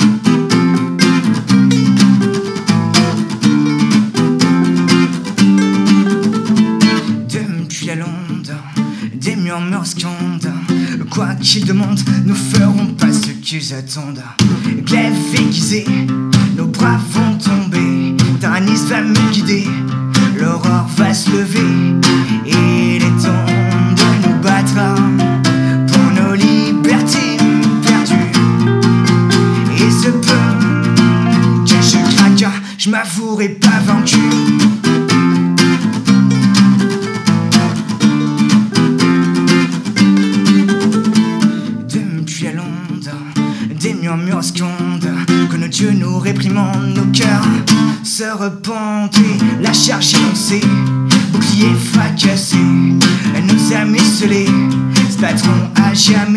Depuis la londe, des murmures scandent. Quoi qu'ils demandent, nous ferons pas ce qu'ils attendent. Glaive aiguisé, nos bras vont tomber. Taranis va me guider, l'aurore va se lever. Il est temps de nous battre pour nos libertés perdues. Il se peut que je craque, je m'avouerai pas vaincu. Murmures scandent, que nos dieux nous réprimandent, nos cœurs se repentent et la charge énoncée, bouclier fracassé, nos âmes esselées se battront à jamais.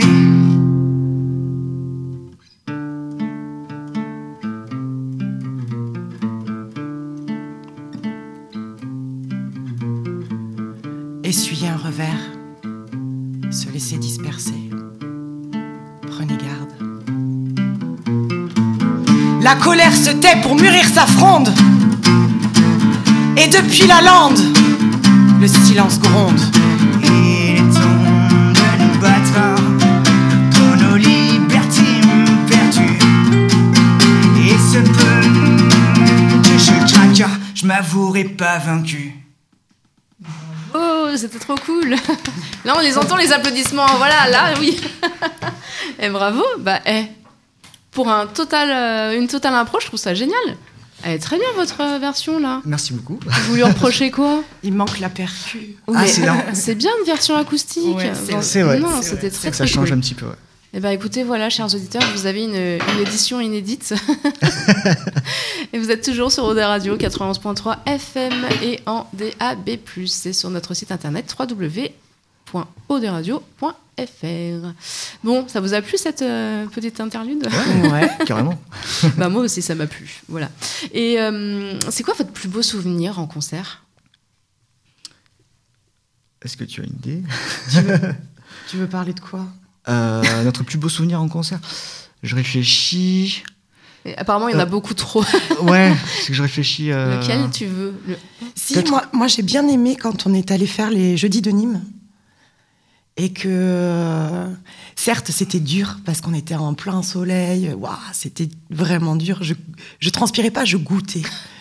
Essuyer un revers, se laisser disperser. Prenez garde. La colère se tait pour mûrir sa fronde. Et depuis la lande, le silence gronde. Il est temps de nous battre pour nos libertés perdues. Il se peut que je craque, je m'avouerai pas vaincu. Oh, c'était trop cool. Là, on les entend, les applaudissements. Voilà, là, oui. Et bravo. Bah, eh. Pour un total, euh, une totale impro, je trouve ça génial. Elle est très bien, votre euh, version, là. Merci beaucoup. Vous lui reprochez quoi? Il manque la percu. Oui, Ah, c'est là. C'est bien une version acoustique. Ouais, c'est Bon, C'est vrai. Non, C'est c'était vrai. très, Ça très change cool. un petit peu, ouais. Eh bien, écoutez, voilà, chers auditeurs, vous avez une, une édition inédite. Et vous êtes toujours sur Ode Radio quatre-vingt-onze point trois F M et en D A B plus. Et sur notre site internet w w w point oderadio point f r. Bon, ça vous a plu cette euh, petite interlude? Ouais. Carrément. Bah, moi aussi, ça m'a plu. Voilà. Et euh, c'est quoi votre plus beau souvenir en concert? Est-ce que tu as une idée? Tu veux, tu veux parler de quoi? euh, Notre plus beau souvenir en concert? Je réfléchis. Et apparemment, il y en a Euh, beaucoup trop. Ouais, c'est que je réfléchis. euh, Lequel tu veux? Le- Si, Peut-être- moi, moi j'ai bien aimé quand on est allé faire les Jeudis de Nîmes. Et que, euh, certes, c'était dur parce qu'on était en plein soleil. Waouh, c'était vraiment dur. Je, je transpirais pas, je goûtais.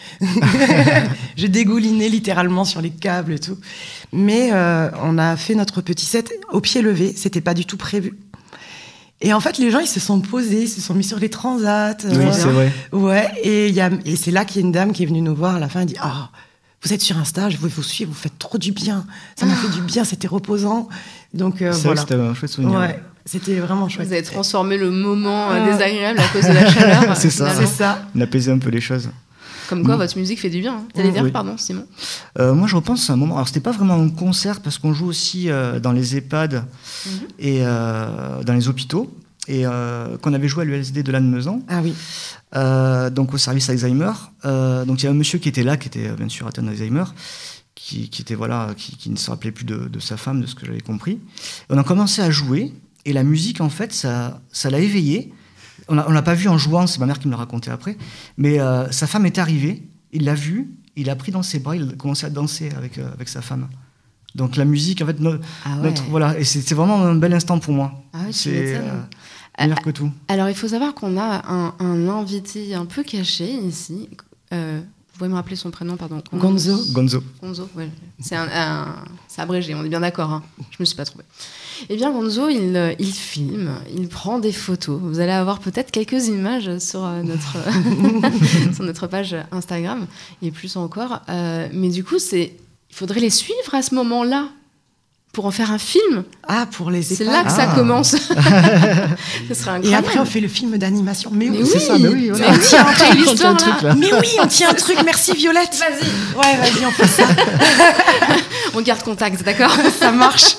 Je dégoulinais littéralement sur les câbles et tout. Mais euh, on a fait notre petit set au pied levé. C'était pas du tout prévu. Et en fait, les gens, ils se sont posés, ils se sont mis sur les transats. Oui, euh, c'est vrai. Ouais, et, il y a, et c'est là qu'il y a une dame qui est venue nous voir à la fin. Elle dit: Ah, vous êtes sur Insta, je veux vous suivre, vous faites trop du bien. Ça m'a fait du bien, c'était reposant. Donc euh, C'est vrai voilà. que c'était un chouette souvenir. Ouais, c'était vraiment chouette. Vous avez transformé le moment euh, Ah. désagréable à cause de la chaleur. C'est ça. finalement. C'est ça. On apaisait un peu les choses. Comme quoi, Mm. votre musique fait du bien. Hein. T'allais dire, Oui. pardon, Simon? Euh, moi, je repense à un moment. Alors, c'était pas vraiment un concert parce qu'on joue aussi euh, dans les EHPAD Mhm. et euh, dans les hôpitaux. Et euh, qu'on avait joué à l'U L S D de Lannemezan, Ah oui. euh, donc au service Alzheimer. Euh, donc il y a un monsieur qui était là, qui était euh, bien sûr atteint d'Alzheimer, qui, qui était voilà, qui, qui ne se rappelait plus de, de sa femme, de ce que j'avais compris. Et on a commencé à jouer et la musique en fait, ça, ça l'a éveillé. On l'a, on l'a pas vu en jouant, c'est ma mère qui me l'a raconté après. Mais euh, sa femme est arrivée, il l'a vu, il l'a pris dans ses bras, il a commencé à danser avec euh, avec sa femme. Donc la musique, en fait, no- Ah ouais. notre, voilà, et c'est, c'est vraiment un bel instant pour moi. Ah ouais, tu c'est m'étonnes. euh, meilleur que tout. Alors, il faut savoir qu'on a un, un invité un peu caché ici. Euh, vous pouvez me rappeler son prénom, pardon? Gonzo. Gonzo. Gonzo, ouais. C'est un, un- c'est abrégé, on est bien d'accord. Hein. Je me suis pas trompée. Eh bien, Gonzo, il, euh, il filme, il prend des photos. Vous allez avoir peut-être quelques images sur euh, notre sur notre page Instagram et plus encore. Euh, mais du coup, c'est il faudrait les suivre à ce moment-là pour en faire un film. Ah, pour les C'est EHPAD. là que ça Ah. commence. Ce serait incroyable. Et après, on fait le film d'animation. Mais, Mais oui, oui, c'est ça, mais oui, voilà. mais oui, après On tient l'histoire le truc, là. là. Mais oui, on tient un truc. Merci Violette. Vas-y. Ouais, vas-y, on fait ça. On garde contact, d'accord ? Ça marche.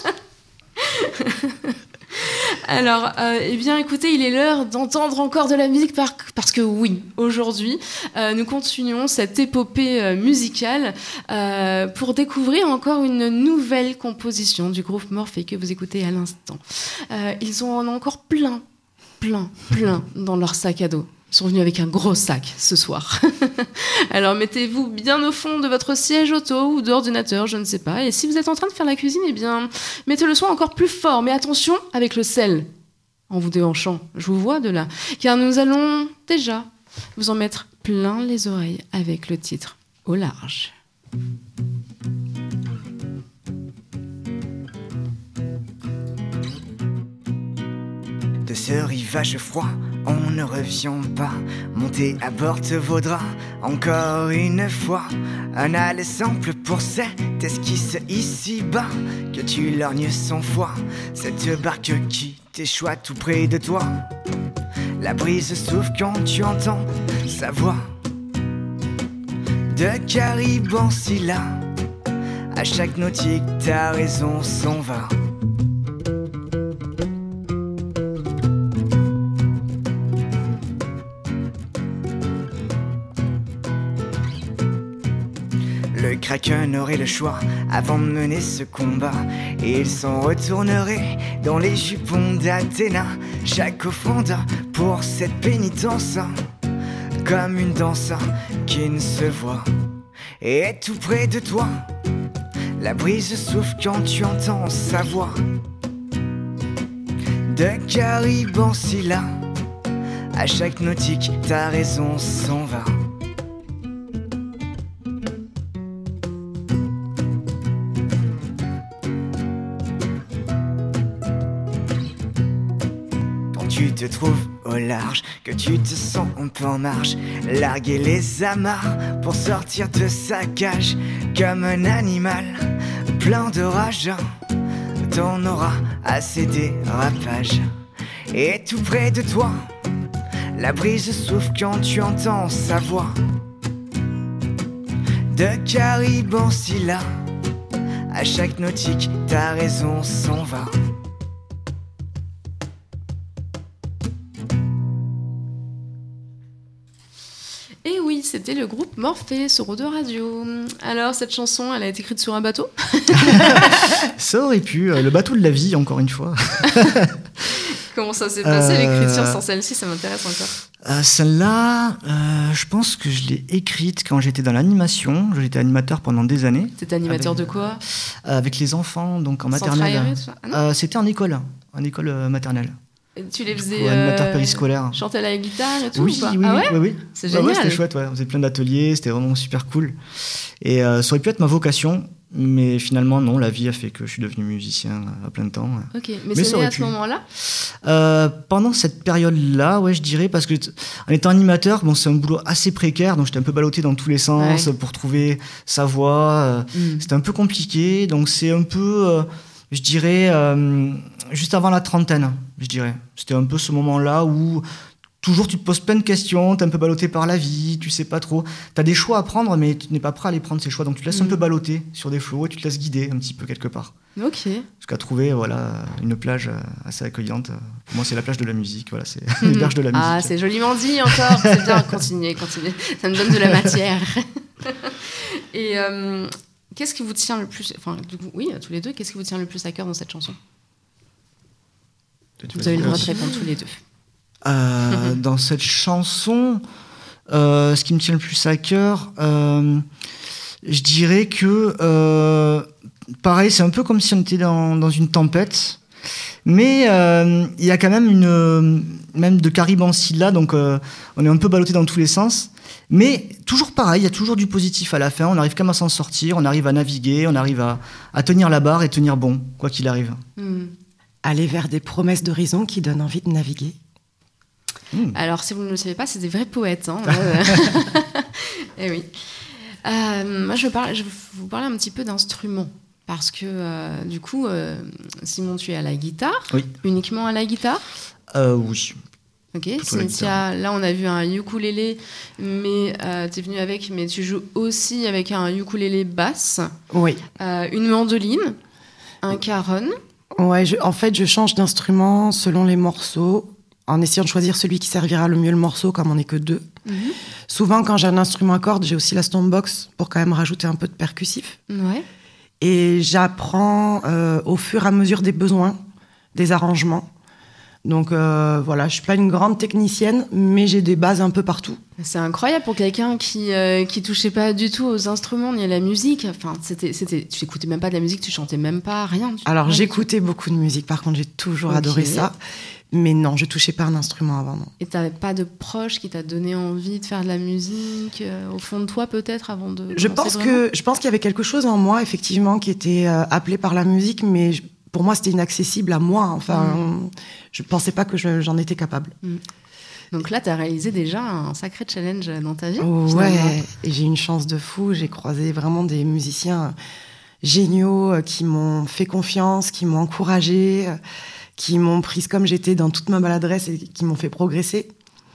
Alors, euh, eh bien, écoutez, il est l'heure d'entendre encore de la musique par- parce que oui, aujourd'hui, euh, nous continuons cette épopée euh, musicale euh, pour découvrir encore une nouvelle composition du groupe Morphée que vous écoutez à l'instant. Euh, ils en ont encore plein, plein, plein dans leur sac à dos. Ils sont venus avec un gros sac ce soir. Alors mettez-vous bien au fond de votre siège auto ou d'ordinateur, je ne sais pas. Et si vous êtes en train de faire la cuisine, eh bien, mettez le son encore plus fort. Mais attention avec le sel, en vous déhanchant. Je vous vois de là. Car nous allons déjà vous en mettre plein les oreilles avec le titre « Au large ». De ce rivage froid, on ne revient pas. Monter à bord te vaudra encore une fois un aller simple pour cette esquisse ici-bas. Que tu lorgnes sans foi, cette barque qui t'échoue tout près de toi. La brise souffle quand tu entends sa voix. De Caraïbes en Scylla, à chaque nautique ta raison s'en va. Le Kraken aurait le choix avant de mener ce combat, et il s'en retournerait dans les jupons d'Athéna. Chaque offrande pour cette pénitence, comme une danse qui ne se voit, et tout près de toi. La brise souffle quand tu entends sa voix. De Caraïbes en Scylla, à chaque nautique ta raison s'en va. Tu te trouves au large, que tu te sens un peu en marche, larguer les amarres pour sortir de sa cage. Comme un animal plein de rage, t'en auras assez dérapages. Et tout près de toi, la brise souffle quand tu entends sa voix. De Caraïbes en Scylla, à chaque nautique ta raison s'en va. Et oui, c'était le groupe Morphée sur Eau de Radio. Alors, cette chanson, elle a été écrite sur un bateau ? Ça aurait pu, euh, le bateau de la vie, encore une fois. Comment ça s'est passé, Euh, l'écriture sans celle-ci, ça m'intéresse encore. Euh, celle-là, euh, je pense que je l'ai écrite quand j'étais dans l'animation. J'étais animateur pendant des années. T'étais animateur Avec- de quoi ? euh, avec les enfants, donc en Centre maternelle. aéré, tout ça ? Ah non, Euh, C'était en école, en école euh, maternelle. tu les Du faisais coup, animateur euh, périscolaire. chanter à la guitare et tout Oui, ou pas ? oui, Ah oui, ouais oui, oui. C'est Ouais, ouais, génial. c'était chouette, ouais. On faisait plein d'ateliers, c'était vraiment super cool. Et euh, ça aurait pu être ma vocation, mais finalement, non, la vie a fait que je suis devenu musicien à plein temps. Ok, mais, Mais c'est ça né aurait à ce pu. moment-là ? Euh, pendant cette période-là, ouais, je dirais, parce que t- en étant animateur, bon, c'est un boulot assez précaire, donc j'étais un peu ballotté dans tous les sens Ouais. pour trouver sa voix. euh, Mm. C'était un peu compliqué, donc c'est un peu, euh, je dirais, euh, juste avant la trentaine, je dirais. C'était un peu ce moment-là où toujours tu te poses plein de questions, t'es un peu ballotté par la vie, tu sais pas trop. T'as des choix à prendre, mais tu n'es pas prêt à les prendre, ces choix, donc tu te laisses Mm. un peu ballotter sur des flots et tu te laisses guider un petit peu quelque part. Ok. Jusqu'à trouver voilà, une plage euh, assez accueillante. Pour moi, c'est la plage de la musique. Voilà, c'est les berges de la musique. Ah, c'est joliment dit encore. C'est bien, continuez, continuez. Ça me donne de la matière. Et euh, qu'est-ce qui vous tient le plus... Enfin, du coup, oui, tous les deux, qu'est-ce qui vous tient le plus à cœur dans cette chanson ? Tu Vous vas avez le dire droit de aussi. répondre tous les deux. Euh, dans cette chanson, euh, ce qui me tient le plus à cœur, euh, je dirais que, euh, pareil, c'est un peu comme si on était dans, dans une tempête, mais euh, il y a quand même une, même de Caraïbes en Scylla, donc euh, on est un peu ballotté dans tous les sens. Mais toujours pareil, il y a toujours du positif à la fin, on arrive quand même à s'en sortir, on arrive à naviguer, on arrive à, à tenir la barre et tenir bon, quoi qu'il arrive. Hmm. Aller vers des promesses d'horizon qui donnent envie de naviguer. Mmh. Alors, si vous ne le savez pas, c'est des vrais poètes. Hein. Eh oui. Euh, moi, je, parle, je vais vous parler un petit peu d'instruments. Parce que, euh, du coup, euh, Simon, tu es à la guitare. Oui. Uniquement à la guitare. Euh, oui. Ok, Cynthia, là on a vu un ukulélé, mais euh, tu es venue avec, mais tu joues aussi avec un ukulélé basse, Oui. euh, une mandoline, un caron. Ouais, je, en fait, je change d'instrument selon les morceaux, en essayant de choisir celui qui servira le mieux le morceau, comme on n'est que deux. Mm-hmm. Souvent, quand j'ai un instrument à cordes, j'ai aussi la stompbox pour quand même rajouter un peu de percussif. Ouais. Et j'apprends euh, au fur et à mesure des besoins, des arrangements. Donc euh, voilà, je suis pas une grande technicienne, mais j'ai des bases un peu partout. C'est incroyable pour quelqu'un qui euh, qui touchait pas du tout aux instruments ni à la musique. Enfin, c'était c'était tu écoutais même pas de la musique, tu chantais même pas, rien. Tu... Alors rien j'écoutais beaucoup de musique, par contre j'ai toujours Ok. adoré ça, mais non, je touchais pas un instrument avant. Non. Et t'avais pas de proche qui t'a donné envie de faire de la musique euh, au fond de toi peut-être avant de. Je commencer pense vraiment que je pense qu'il y avait quelque chose en moi effectivement qui était euh, appelé par la musique, mais je- pour moi c'était inaccessible à moi. Enfin, Mm. je pensais pas que je- j'en étais capable. Donc là, t'as réalisé déjà un sacré challenge dans ta vie. Oh, finalement. ouais, et j'ai eu une chance de fou. J'ai croisé vraiment des musiciens géniaux euh, qui m'ont fait confiance, qui m'ont encouragée, euh, qui m'ont prise comme j'étais dans toute ma maladresse et qui m'ont fait progresser.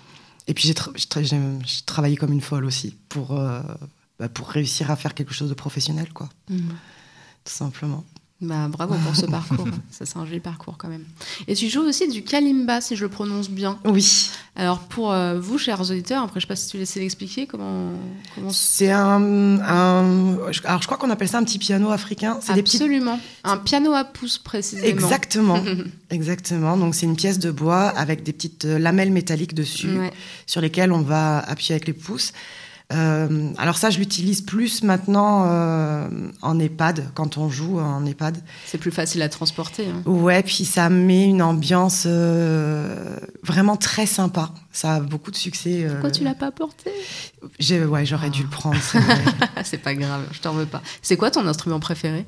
Et puis j'ai, tra- j'ai tra- j'ai- j'ai travaillé comme une folle aussi pour, euh, bah, pour réussir à faire quelque chose de professionnel, quoi, Mhm. tout simplement. Bah, bravo pour ce parcours. Ça, c'est un joli parcours quand même. Et tu joues aussi du kalimba, si je le prononce bien. Oui, Alors pour euh, vous, chers auditeurs, après je sais pas si tu laissais l'expliquer, comment... comment... c'est un, un- alors je crois qu'on appelle ça un petit piano africain. C'est des petites. Absolument. Un piano à pouce précisément. Exactement, exactement. Donc c'est une pièce de bois avec des petites euh, lamelles métalliques dessus, Ouais. sur lesquelles on va appuyer avec les pouces. Euh, alors ça, je l'utilise plus maintenant euh, en EHPAD, quand on joue en EHPAD. C'est plus facile à transporter. Hein. Ouais, puis ça met une ambiance euh, vraiment très sympa. Ça a beaucoup de succès. euh, Pourquoi tu l'as pas porté? j'ai- Ouais, j'aurais dû le prendre. c'est vrai. C'est pas grave, je t'en veux pas. C'est quoi ton instrument préféré?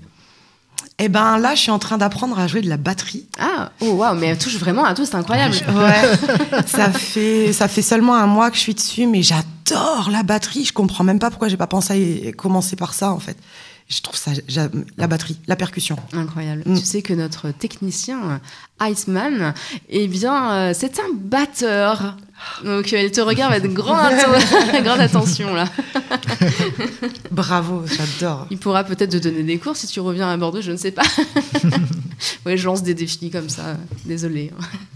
Eh ben là, je suis en train d'apprendre à jouer de la batterie. Ah, oh waouh, mais elle touche vraiment à tout, c'est incroyable. Ouais, ça fait ça fait seulement un mois que je suis dessus, mais j'adore la batterie. Je comprends même pas pourquoi j'ai pas pensé à y- commencer par ça en fait. Je trouve ça j'a- la batterie, la percussion. Incroyable. Mm. Tu sais que notre technicien euh, Iceman, eh bien, euh, c'est un batteur. Donc, euh, il te regarde avec grande, atten- grande attention là. Bravo, j'adore. Il pourra peut-être te donner des cours si tu reviens à Bordeaux, je ne sais pas. Ouais, je lance des défis comme ça. Désolée.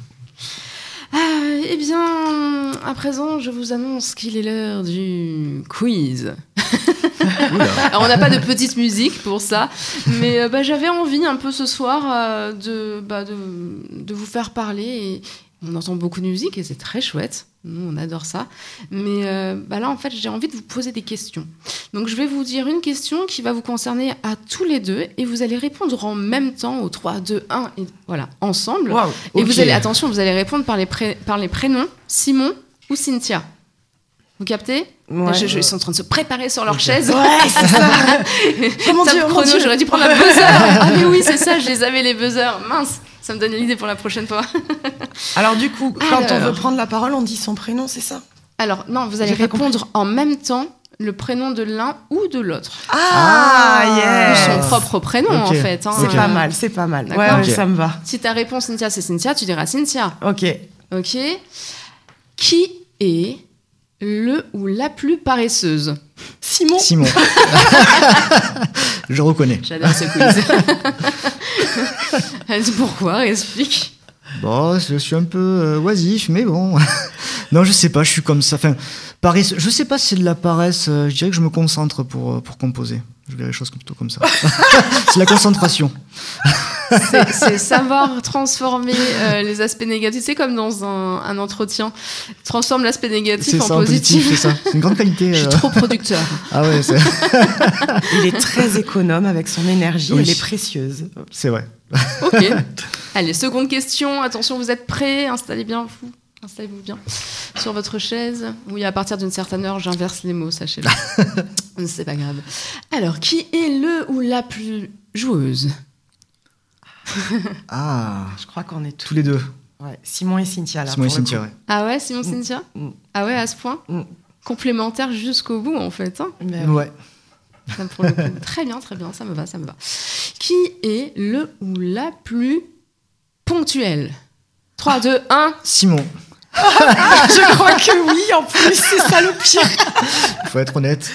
Ah, eh bien, à présent, je vous annonce qu'il est l'heure du quiz. Alors, on n'a pas de petite musique pour ça, mais euh, bah, j'avais envie un peu ce soir euh, de, bah, de, de vous faire parler. Et on entend beaucoup de musique et c'est très chouette. Nous, on adore ça. Mais euh, bah là, en fait, j'ai envie de vous poser des questions. Donc, je vais vous dire une question qui va vous concerner à tous les deux et vous allez répondre en même temps au trois, deux, un, et voilà, ensemble. Waouh. Et ok. vous allez, attention, vous allez répondre par les, pré- par les prénoms Simon ou Cynthia. Vous captez? Ouais. je, je- Ils sont en train de se préparer sur leur Ok. chaise. Ouais, c'est ça. Oh mon Top Dieu, oh mon chrono, Dieu. j'aurais dû prendre la buzzer. Ah mais oui, c'est ça, je les avais les buzzers. Mince, ça me donne l'idée pour la prochaine fois. Alors du coup, quand on Alors. veut prendre la parole, on dit son prénom, c'est ça? Alors non, vous allez J'ai pas répondre en même temps le prénom de l'un ou de l'autre. Ah, Ou yes. son propre prénom Ok. en fait. hein. C'est Euh, pas mal, c'est pas mal. D'accord. Ouais, ouais, Ok. ça me va. Si ta réponse Cynthia c'est Cynthia, tu diras Cynthia. Ok. Ok. Qui est le ou la plus paresseuse? Simon. Simon. Je reconnais. J'adore ce quiz. Pourquoi? Explique. Bon, je suis un peu euh, oisif, mais bon. Non, je sais pas, je suis comme ça. Enfin, paresse, je sais pas si c'est de la paresse. euh, je dirais que je me concentre pour, euh, pour composer. Je verrais les choses plutôt comme ça. C'est la concentration. C'est, c'est savoir transformer euh, les aspects négatifs. C'est comme dans un, un entretien. Transforme l'aspect négatif C'est en ça, en positif. positif, c'est ça. C'est une grande qualité. Je suis euh. trop producteur. Ah ouais, c'est, Il est très économe avec son énergie, Oui. elle est précieuse. Euh, c'est vrai. Ok. Allez, seconde question. Attention, vous êtes prêts? Installez bien vous. Installez-vous bien sur votre chaise. Oui, à partir d'une certaine heure, j'inverse les mots, sachez-le. C'est pas grave. Alors, qui est le ou la plus joueuse? Ah, Je crois qu'on est tous. tous les deux. Ouais. Simon et Cynthia là. Simon et pour le Cynthia, coup. ouais. Ah ouais, Simon, Mm. Cynthia? Mm. Ah ouais, à ce point? Mm. Complémentaire jusqu'au bout, en fait. Hein. Mais, Ouais. Ça, pour le coup. Très bien, très bien, ça me va, ça me va. Qui est le ou la plus ponctuelle? trois, deux, un. Simon. Je crois que oui, en plus, c'est ça le pire. Il faut être honnête.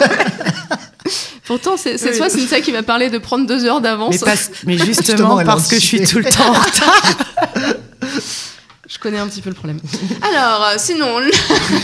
Pourtant, c'est, c'est Oui. toi, Cynthia, qui m'a parlé de prendre deux heures d'avance. Mais, pas- mais justement, Justement, elle a parce que je suis anticipé. tout le temps en retard. Je connais un petit peu le problème. Alors, euh, sinon, le...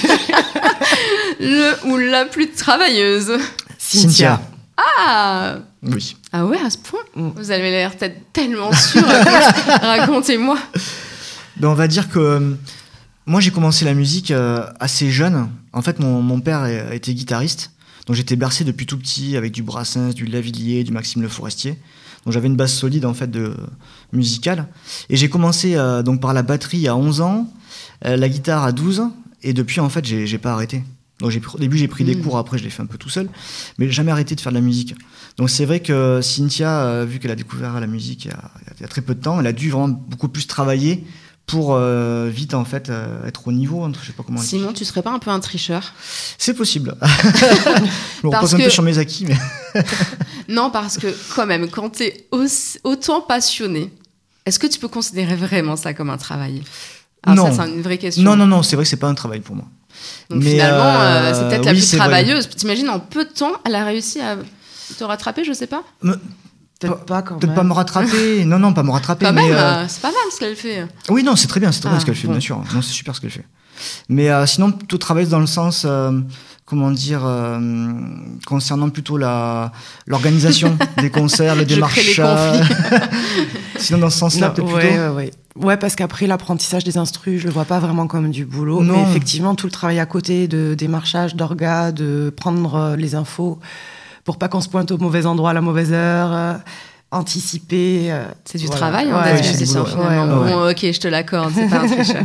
le ou la plus travailleuse. Cynthia. Ah Oui. Ah ouais, à ce point Mm. Vous avez l'air peut-être tellement sûr. Racontez-moi. Ben, on va dire que euh, moi, j'ai commencé la musique euh, assez jeune. En fait, mon, mon père est- était guitariste. Donc, j'étais bercé depuis tout petit avec du Brassens, du Lavilliers, du Maxime Le Forestier. Donc, j'avais une base solide, en fait, de, musicale. Et j'ai commencé euh, donc, par la batterie à onze ans, euh, la guitare à douze. Et depuis, en fait, j'ai, j'ai pas arrêté. Donc, j'ai, pr- au début, j'ai pris des Mm. cours. Après, je l'ai fait un peu tout seul. Mais j'ai jamais arrêté de faire de la musique. Donc, c'est vrai que Cynthia, euh, vu qu'elle a découvert la musique il y, a, il y a très peu de temps, elle a dû vraiment beaucoup plus travailler pour euh, vite en fait euh, être au niveau, je sais pas comment. Simon, tu serais pas un peu un tricheur? C'est possible. Je me Parce repose un que- peu sur mes acquis, mais Non, parce que quand même, quand t'es aussi- autant passionné, est-ce que tu peux considérer vraiment ça comme un travail? Alors Non. ça, c'est une vraie question. non, non, non, c'est vrai que c'est pas un travail pour moi. Donc Mais, finalement, euh, euh, c'est peut-être la oui, plus c'est vrai. travailleuse. T'imagines, en peu de temps, elle a réussi à te rattraper, je sais pas. Peut-être pas quand Peut-être même. pas me rattraper. Non, non, pas me rattraper. Quand mais même, euh, euh, c'est pas mal ce qu'elle fait. oui, non, c'est très bien, c'est très Ah, bien ce qu'elle fait, bon. bien sûr. Non, c'est super ce qu'elle fait. Mais euh, sinon, plutôt travailler dans le sens, euh, comment dire, euh, concernant plutôt la l'organisation des concerts, le Je crée les démarchage. Sinon, dans ce sens-là, Non, peut-être ouais, plutôt. ouais, ouais. Ouais, parce qu'après, l'apprentissage des instrus, je le vois pas vraiment comme du boulot. Non. Mais effectivement, tout le travail à côté de démarchage, d'orga, de prendre euh, les infos pour pas qu'on se pointe au mauvais endroit à la mauvaise heure, euh, anticiper. euh, C'est du voilà. travail hein, Ouais, d'être c'est du musicien boulot. finalement. Ouais, ouais. Bon, ok, je te l'accorde, c'est pas un tricheur.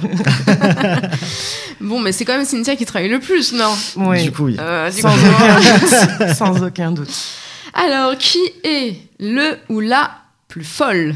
Bon, mais c'est quand même Cynthia qui travaille le plus, non? Ouais. Du coup, oui. Euh, du Sans coup, aucun doute. Sans aucun doute. Alors, qui est le ou la plus folle?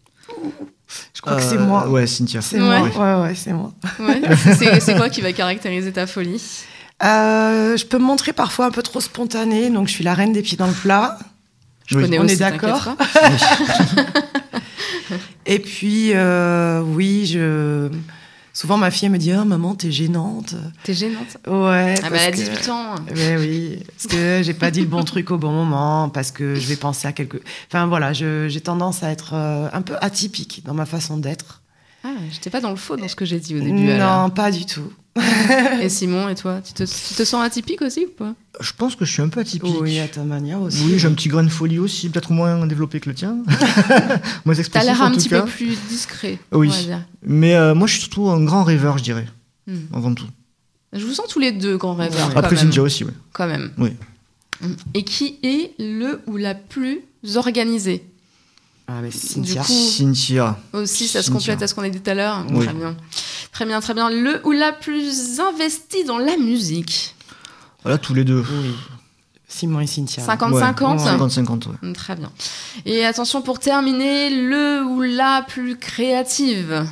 Je crois que c'est Euh, moi. Ouais, Cynthia. C'est Ouais. moi. Ouais, ouais, c'est moi. Ouais. C'est, c'est quoi qui va caractériser ta folie? Euh, je peux me montrer parfois un peu trop spontanée, donc je suis la reine des pieds dans le plat. Je Oui. connais On aussi, est d'accord. t'inquiète pas. Et puis, euh, oui, je... souvent ma fille elle me dit « Oh maman, t'es gênante T'es gênante. ». Ouais. Ah bah, parce elle a que- dix-huit ans. Ouais, oui, parce que j'ai pas dit le bon truc au bon moment, parce que je vais penser à quelque... Enfin voilà, je- j'ai tendance à être euh, un peu atypique dans ma façon d'être. Ah, j'étais pas dans le faux dans ce que j'ai dit au début. Non, alors. pas du tout. Et Simon, et toi, tu te, tu te sens atypique aussi ou pas? Je pense que je suis un peu atypique. Oui, à ta manière aussi. Oui, j'ai un petit grain de folie aussi, peut-être moins développé que le tien. Moins T'as expressif l'air en un tout petit cas. peu plus discret. Oui. on va dire. Mais euh, moi, je suis surtout un grand rêveur, je dirais, Hmm. avant tout. Je vous sens tous les deux grands rêveurs. Ouais. quand Après, même. Cynthia aussi, oui. Quand même. Oui. Hmm. Et qui est le ou la plus organisée? Ah, mais Cynthia. Du coup- Cynthia. Aussi, ça se Cynthia. complète à ce qu'on a dit tout à l'heure. Oui. Très bien. Très bien, très bien. Le ou la plus investie dans la musique? Voilà, tous les deux. Oui. Simon et Cynthia. cinquante Ouais. cinquante cinquante cinquante, ouais. Hmm, Très bien. Et attention, pour terminer, le ou la plus créative?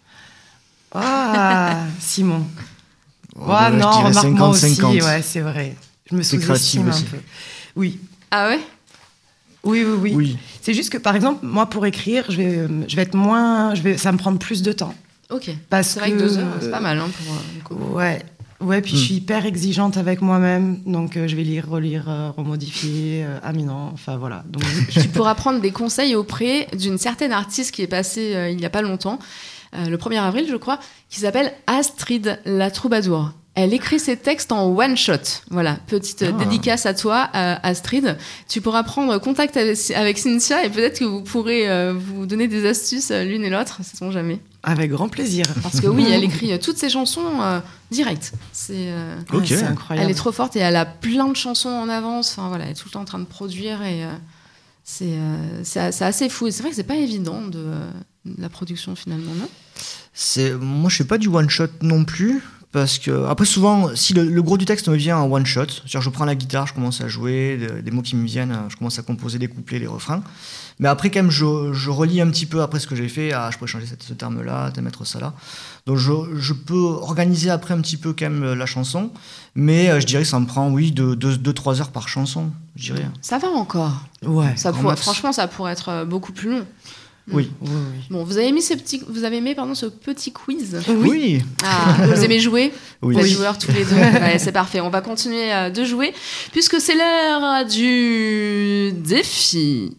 Ah, Simon. Oh, Ouais, bah, je non, dirais remarque moi aussi, cinquante. ouais, c'est vrai. Je me C'est sous-estime créative un aussi. peu. Oui. Ah ouais? Oui, oui, oui. Oui. C'est juste que, par exemple, moi, pour écrire, je vais, je vais être moins... Je vais, ça va me prendre plus de temps. Ok. Parce C'est vrai que que- deux heures, c'est pas mal. Hein, pour, euh, du coup. Ouais. Ouais, puis Hmm. je suis hyper exigeante avec moi-même. Donc, euh, je vais lire, relire, euh, remodifier. euh, ah, mais non. Enfin, voilà. Donc, je- Tu pourras prendre des conseils auprès d'une certaine artiste qui est passée euh, il n'y a pas longtemps, euh, le premier avril, je crois, qui s'appelle Astrid La Troubadour. Elle écrit ses textes en one shot. Voilà, petite euh, Ah. dédicace à toi, euh, Astrid. Tu pourras prendre contact avec, avec Cynthia et peut-être que vous pourrez euh, vous donner des astuces euh, l'une et l'autre, sait-on jamais. avec grand plaisir. Parce que oui, elle écrit euh, toutes ses chansons euh, direct. C'est euh, Ouais, Ok. c'est incroyable. elle est trop forte et elle a plein de chansons en avance. Enfin voilà, elle est tout le temps en train de produire et euh, c'est euh, c'est c'est assez fou. Et c'est vrai que c'est pas évident de, euh, de la production finalement, non? C'est... Moi, je fais pas du one-shot non plus. Parce que, après, souvent, si le, le gros du texte me vient en one-shot, c'est-à-dire je prends la guitare, je commence à jouer, de- des mots qui me viennent, je commence à composer des couplets, des refrains. Mais après, quand même, je, je relis un petit peu après ce que j'ai fait. Ah, je pourrais changer cette- ce terme-là, peut-être mettre ça là. Donc, je, je peux organiser après un petit peu quand même la chanson. Mais euh, je dirais que ça me prend, oui, deux trois heures par chanson, je dirais. Ça va encore. Ouais. Ça Grand pourrait- max. franchement, ça pourrait être euh, beaucoup plus long. Oui. Oui, oui. Bon, vous avez aimé ce petit, vous avez aimé pardon ce petit quiz. Oui. Ah, vous aimez jouer? Oui. Vous êtes Oui. joueurs tous les deux. Ouais, c'est parfait. On va continuer euh, de jouer puisque c'est l'heure du défi.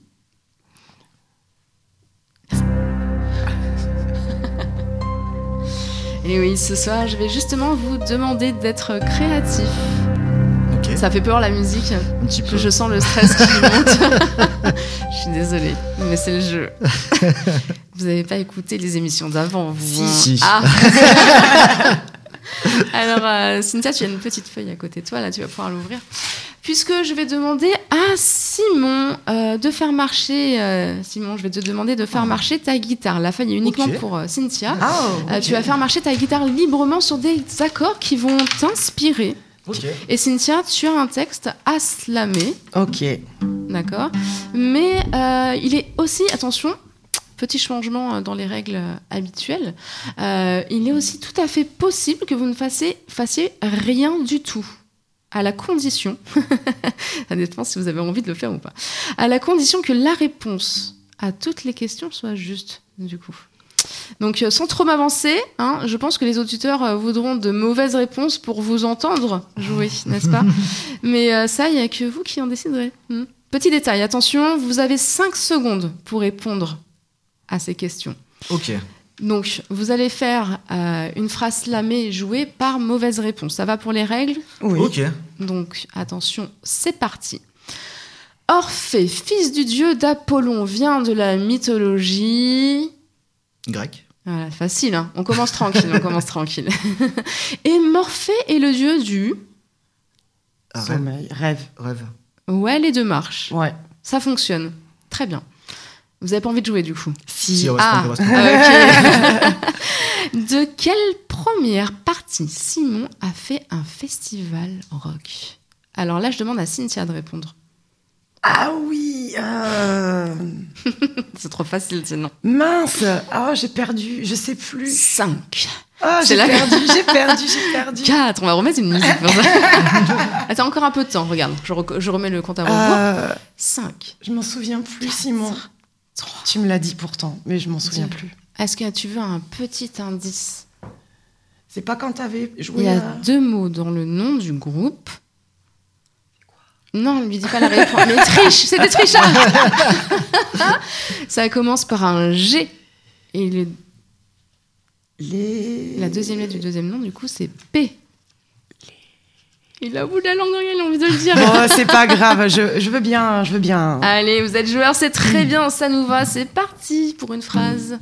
Et oui, ce soir, je vais justement vous demander d'être créatif. Ok. Ça fait peur la musique. Un petit peu. Je sens le stress qui monte. Je suis désolée, mais c'est le jeu. Vous n'avez pas écouté les émissions d'avant, vous Si, hein. si. Ah. Alors, euh, Cynthia, tu as une petite feuille à côté de toi, là, tu vas pouvoir l'ouvrir. Puisque je vais demander à Simon euh, de faire marcher... euh, Simon, je vais te demander de faire marcher ta guitare. La feuille est uniquement Ok. pour euh, Cynthia. Ah, Euh, ok. tu vas faire marcher ta guitare librement sur des accords qui vont t'inspirer. Ok. Et Cynthia, tu as un texte à slammer, Ok. d'accord? Mais euh, il est aussi, attention, petit changement euh, dans les règles euh, habituelles, euh, il est aussi tout à fait possible que vous ne fassiez, fassiez rien du tout. À la condition, ça dépend si vous avez envie de le faire ou pas, à la condition que la réponse à toutes les questions soit juste, du coup. Donc, euh, sans trop m'avancer, hein, je pense que les auditeurs euh, voudront de mauvaises réponses pour vous entendre jouer, n'est-ce pas? Mais euh, ça, il n'y a que vous qui en déciderez. Hmm. Petit détail, attention, vous avez cinq secondes pour répondre à ces questions. Ok. Donc, vous allez faire euh, une phrase slamée jouée par mauvaise réponse. Ça va pour les règles? Oui. Ok. Donc, attention, c'est parti. Orphée, fils du dieu d'Apollon, vient de la mythologie... Grec. Voilà, facile, hein. On commence tranquille, on commence tranquille. Et Morphée est le dieu du... Ah, rêve. Sommeil, rêve. Rêve. Ouais, les deux marches. Ouais. Ça fonctionne. Très bien. Vous avez pas envie de jouer, du coup? Si. Si, on va Ah, se tromper, on va se tromper. ok. De quelle première partie Simon a fait un festival rock? Alors là, je demande à Cynthia de répondre. Ah oui. euh, C'est trop facile, sinon. Mince. Ah, j'ai perdu. Je sais plus. cinq. Ah, C'est j'ai là que- perdu. J'ai perdu. J'ai perdu. quatre. On va remettre une musique pour ça. Attends, encore un peu de temps. Regarde, je, re- je remets le compte à rebours. Euh, cinq. je m'en souviens plus, Simon. trois. Tu me l'as dit pourtant, mais je m'en souviens Deux. plus. Est-ce que tu veux un petit indice? C'est pas quand t'avais joué. Il y a à- deux mots dans le nom du groupe. Non, ne lui dis pas la réponse. Mais triche, c'est des tricheurs. Ça commence par un G. Et le- Les. la deuxième lettre du deuxième nom, du coup, c'est P. Il a au bout de la langue, il a envie de le dire. Oh, c'est pas grave. Je, je veux bien. Je veux bien. Allez, vous êtes joueurs, c'est très bien, ça nous va. C'est parti pour une phrase.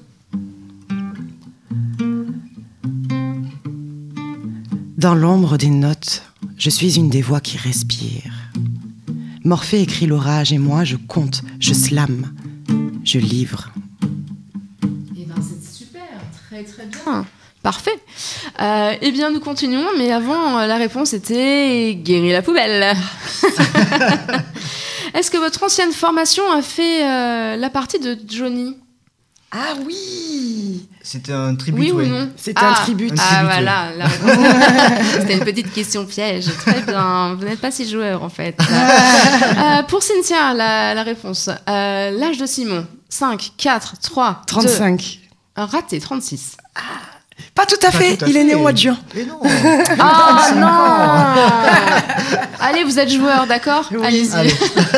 Dans l'ombre des notes, je suis une des voix qui respire. Morphée écrit l'orage et moi je compte, je slame, je livre. Eh bien, c'est super, très très bien. Parfait. Euh, eh bien, nous continuons, mais avant, euh, la réponse était guérir la poubelle. Est-ce que votre ancienne formation a fait euh, la partie de Johnny? Ah oui. C'était un tribut. Oui ou ouais. non? C'était un Ah, tribut. Ah, tribut, voilà, la réponse. C'était une petite question piège. Très bien. Vous n'êtes pas si joueur, en fait. Euh, pour Cynthia, la, la réponse. Euh, L'âge de Simon, cinq, quatre, trois, trente-cinq. deux. Raté, trente-six. Pas tout à Pas fait, tout à il est fait. né au mois de juin. Mais non. Oh non. Allez, vous êtes joueur, d'accord? Oui. Allez-y. Allez.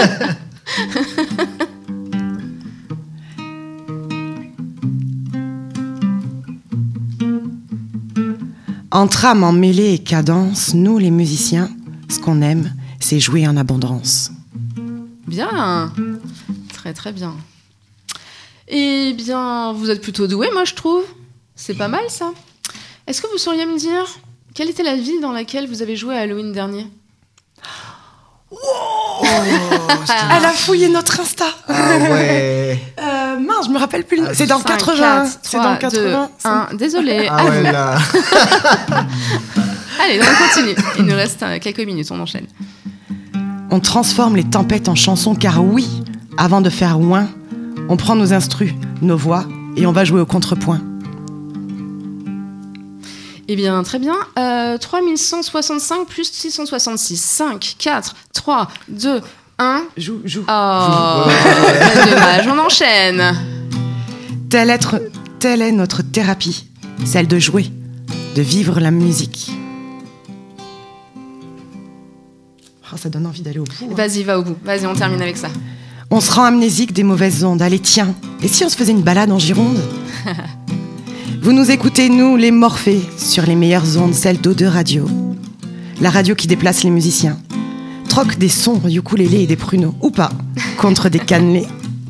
Entre âme en mêlée et cadence, nous les musiciens, ce qu'on aime, c'est jouer en abondance. Bien. Très très bien. Eh bien, vous êtes plutôt doué, moi je trouve. C'est pas mal ça. Est-ce que vous sauriez me dire quelle était la ville dans laquelle vous avez joué à Halloween dernier? Elle a fouillé notre Insta. Ah ouais. Euh, mince, je me rappelle plus. le nom. Ah, C'est dans le cinq, quatre-vingts. quatre, C'est dans le trois, deux, quatre-vingts. un. Désolé. Ah à ouais vous. là. Allez, donc on continue. Il nous reste euh, quelques minutes, on enchaîne. On transforme les tempêtes en chansons car oui, avant de faire ouin, on prend nos instrus, nos voix et on va jouer au contrepoint. Eh bien, très bien. Euh, trois mille cent soixante-cinq plus six cent soixante-six. cinq, quatre, trois, deux, un. Joue, joue. Oh, c'est dommage, on enchaîne. Telle, être, telle est notre thérapie, celle de jouer, de vivre la musique. Oh, ça donne envie d'aller au bout. Hein. Vas-y, va au bout. Vas-y, on termine avec ça. On se rend amnésique des mauvaises ondes. Allez, tiens, et si on se faisait une balade en Gironde? Vous nous écoutez, nous, les Morphées, sur les meilleures ondes, celles d'O deux Radio. La radio qui déplace les musiciens. Troque des sons, ukulélé et des pruneaux, ou pas, contre des cannelés.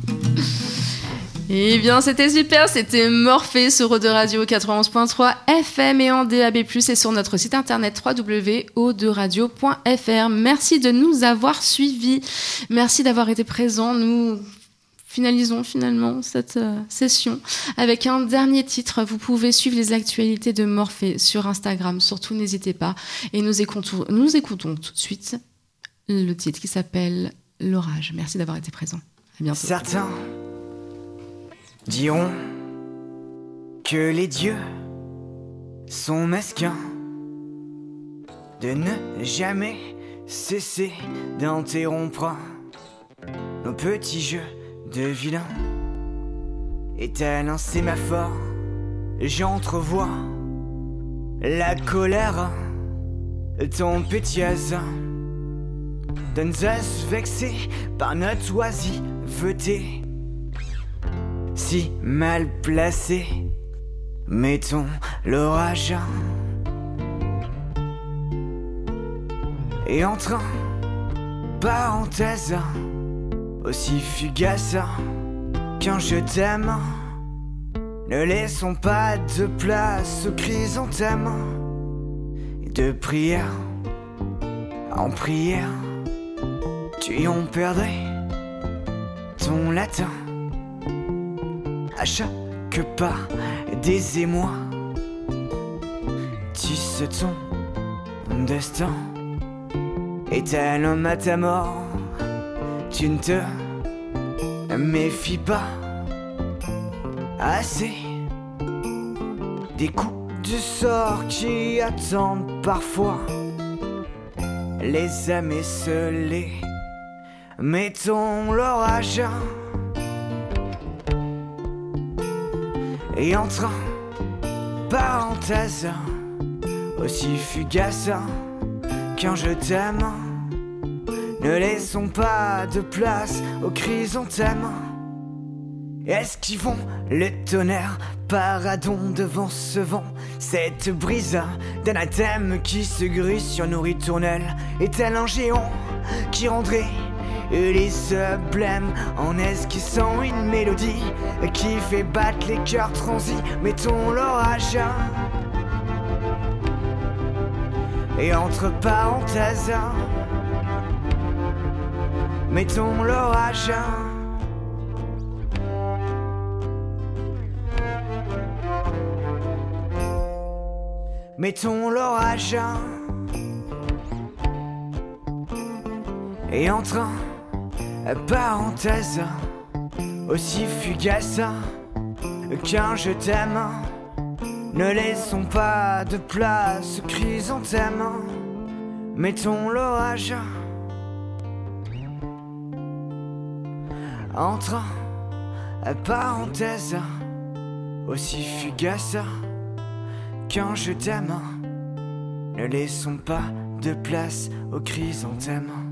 Eh bien, c'était super, c'était Morphée sur O deux Radio quatre-vingt-onze point trois F M et en D A B plus, et sur notre site internet w w w point o deux radio point f r. Merci de nous avoir suivis, merci d'avoir été présents. Nous finalisons finalement cette euh, session avec un dernier titre. Vous pouvez suivre les actualités de Morphée sur Instagram, surtout n'hésitez pas. Et nous écoutons, nous écoutons tout de suite le titre qui s'appelle L'Orage. Merci d'avoir été présents. À bientôt. Certains diront que les dieux sont mesquins de ne jamais cesser d'interrompre nos petits jeux de vilains. Et tel un sémaphore, j'entrevois la colère tempétueuse de nous vexer par notre oisiveté si mal placé. Mettons l'orage. Et entre parenthèses aussi fugace qu'un je t'aime, ne laissons pas de place aux chrysanthèmes. Et de prière en prière, tu en perdrais ton latin à chaque pas des émois. Tu sais ton destin est tel un à ta mort. Tu ne te méfies pas assez des coups du sort qui attendent parfois les âmes esselées. Mettons l'orage. Et entre parenthèses aussi fugace qu'un je t'aime, ne laissons pas de place aux chrysanthèmes. Esquivons le tonnerre, paradons devant ce vent, cette brise d'anathème qui se grue sur nos ritournelles. Et tel un géant qui rendrait les blêmes en esquissant une mélodie qui fait battre les cœurs transis. Mettons l'orage. Et entre parenthèses, mettons l'orage. Mettons l'orage. Et entre parenthèses aussi fugace qu'un je t'aime, ne laissons pas de place aux chrysanthèmes. Mettons l'orage. Entre parenthèses aussi fugace qu'un je t'aime, ne laissons pas de place aux chrysanthèmes.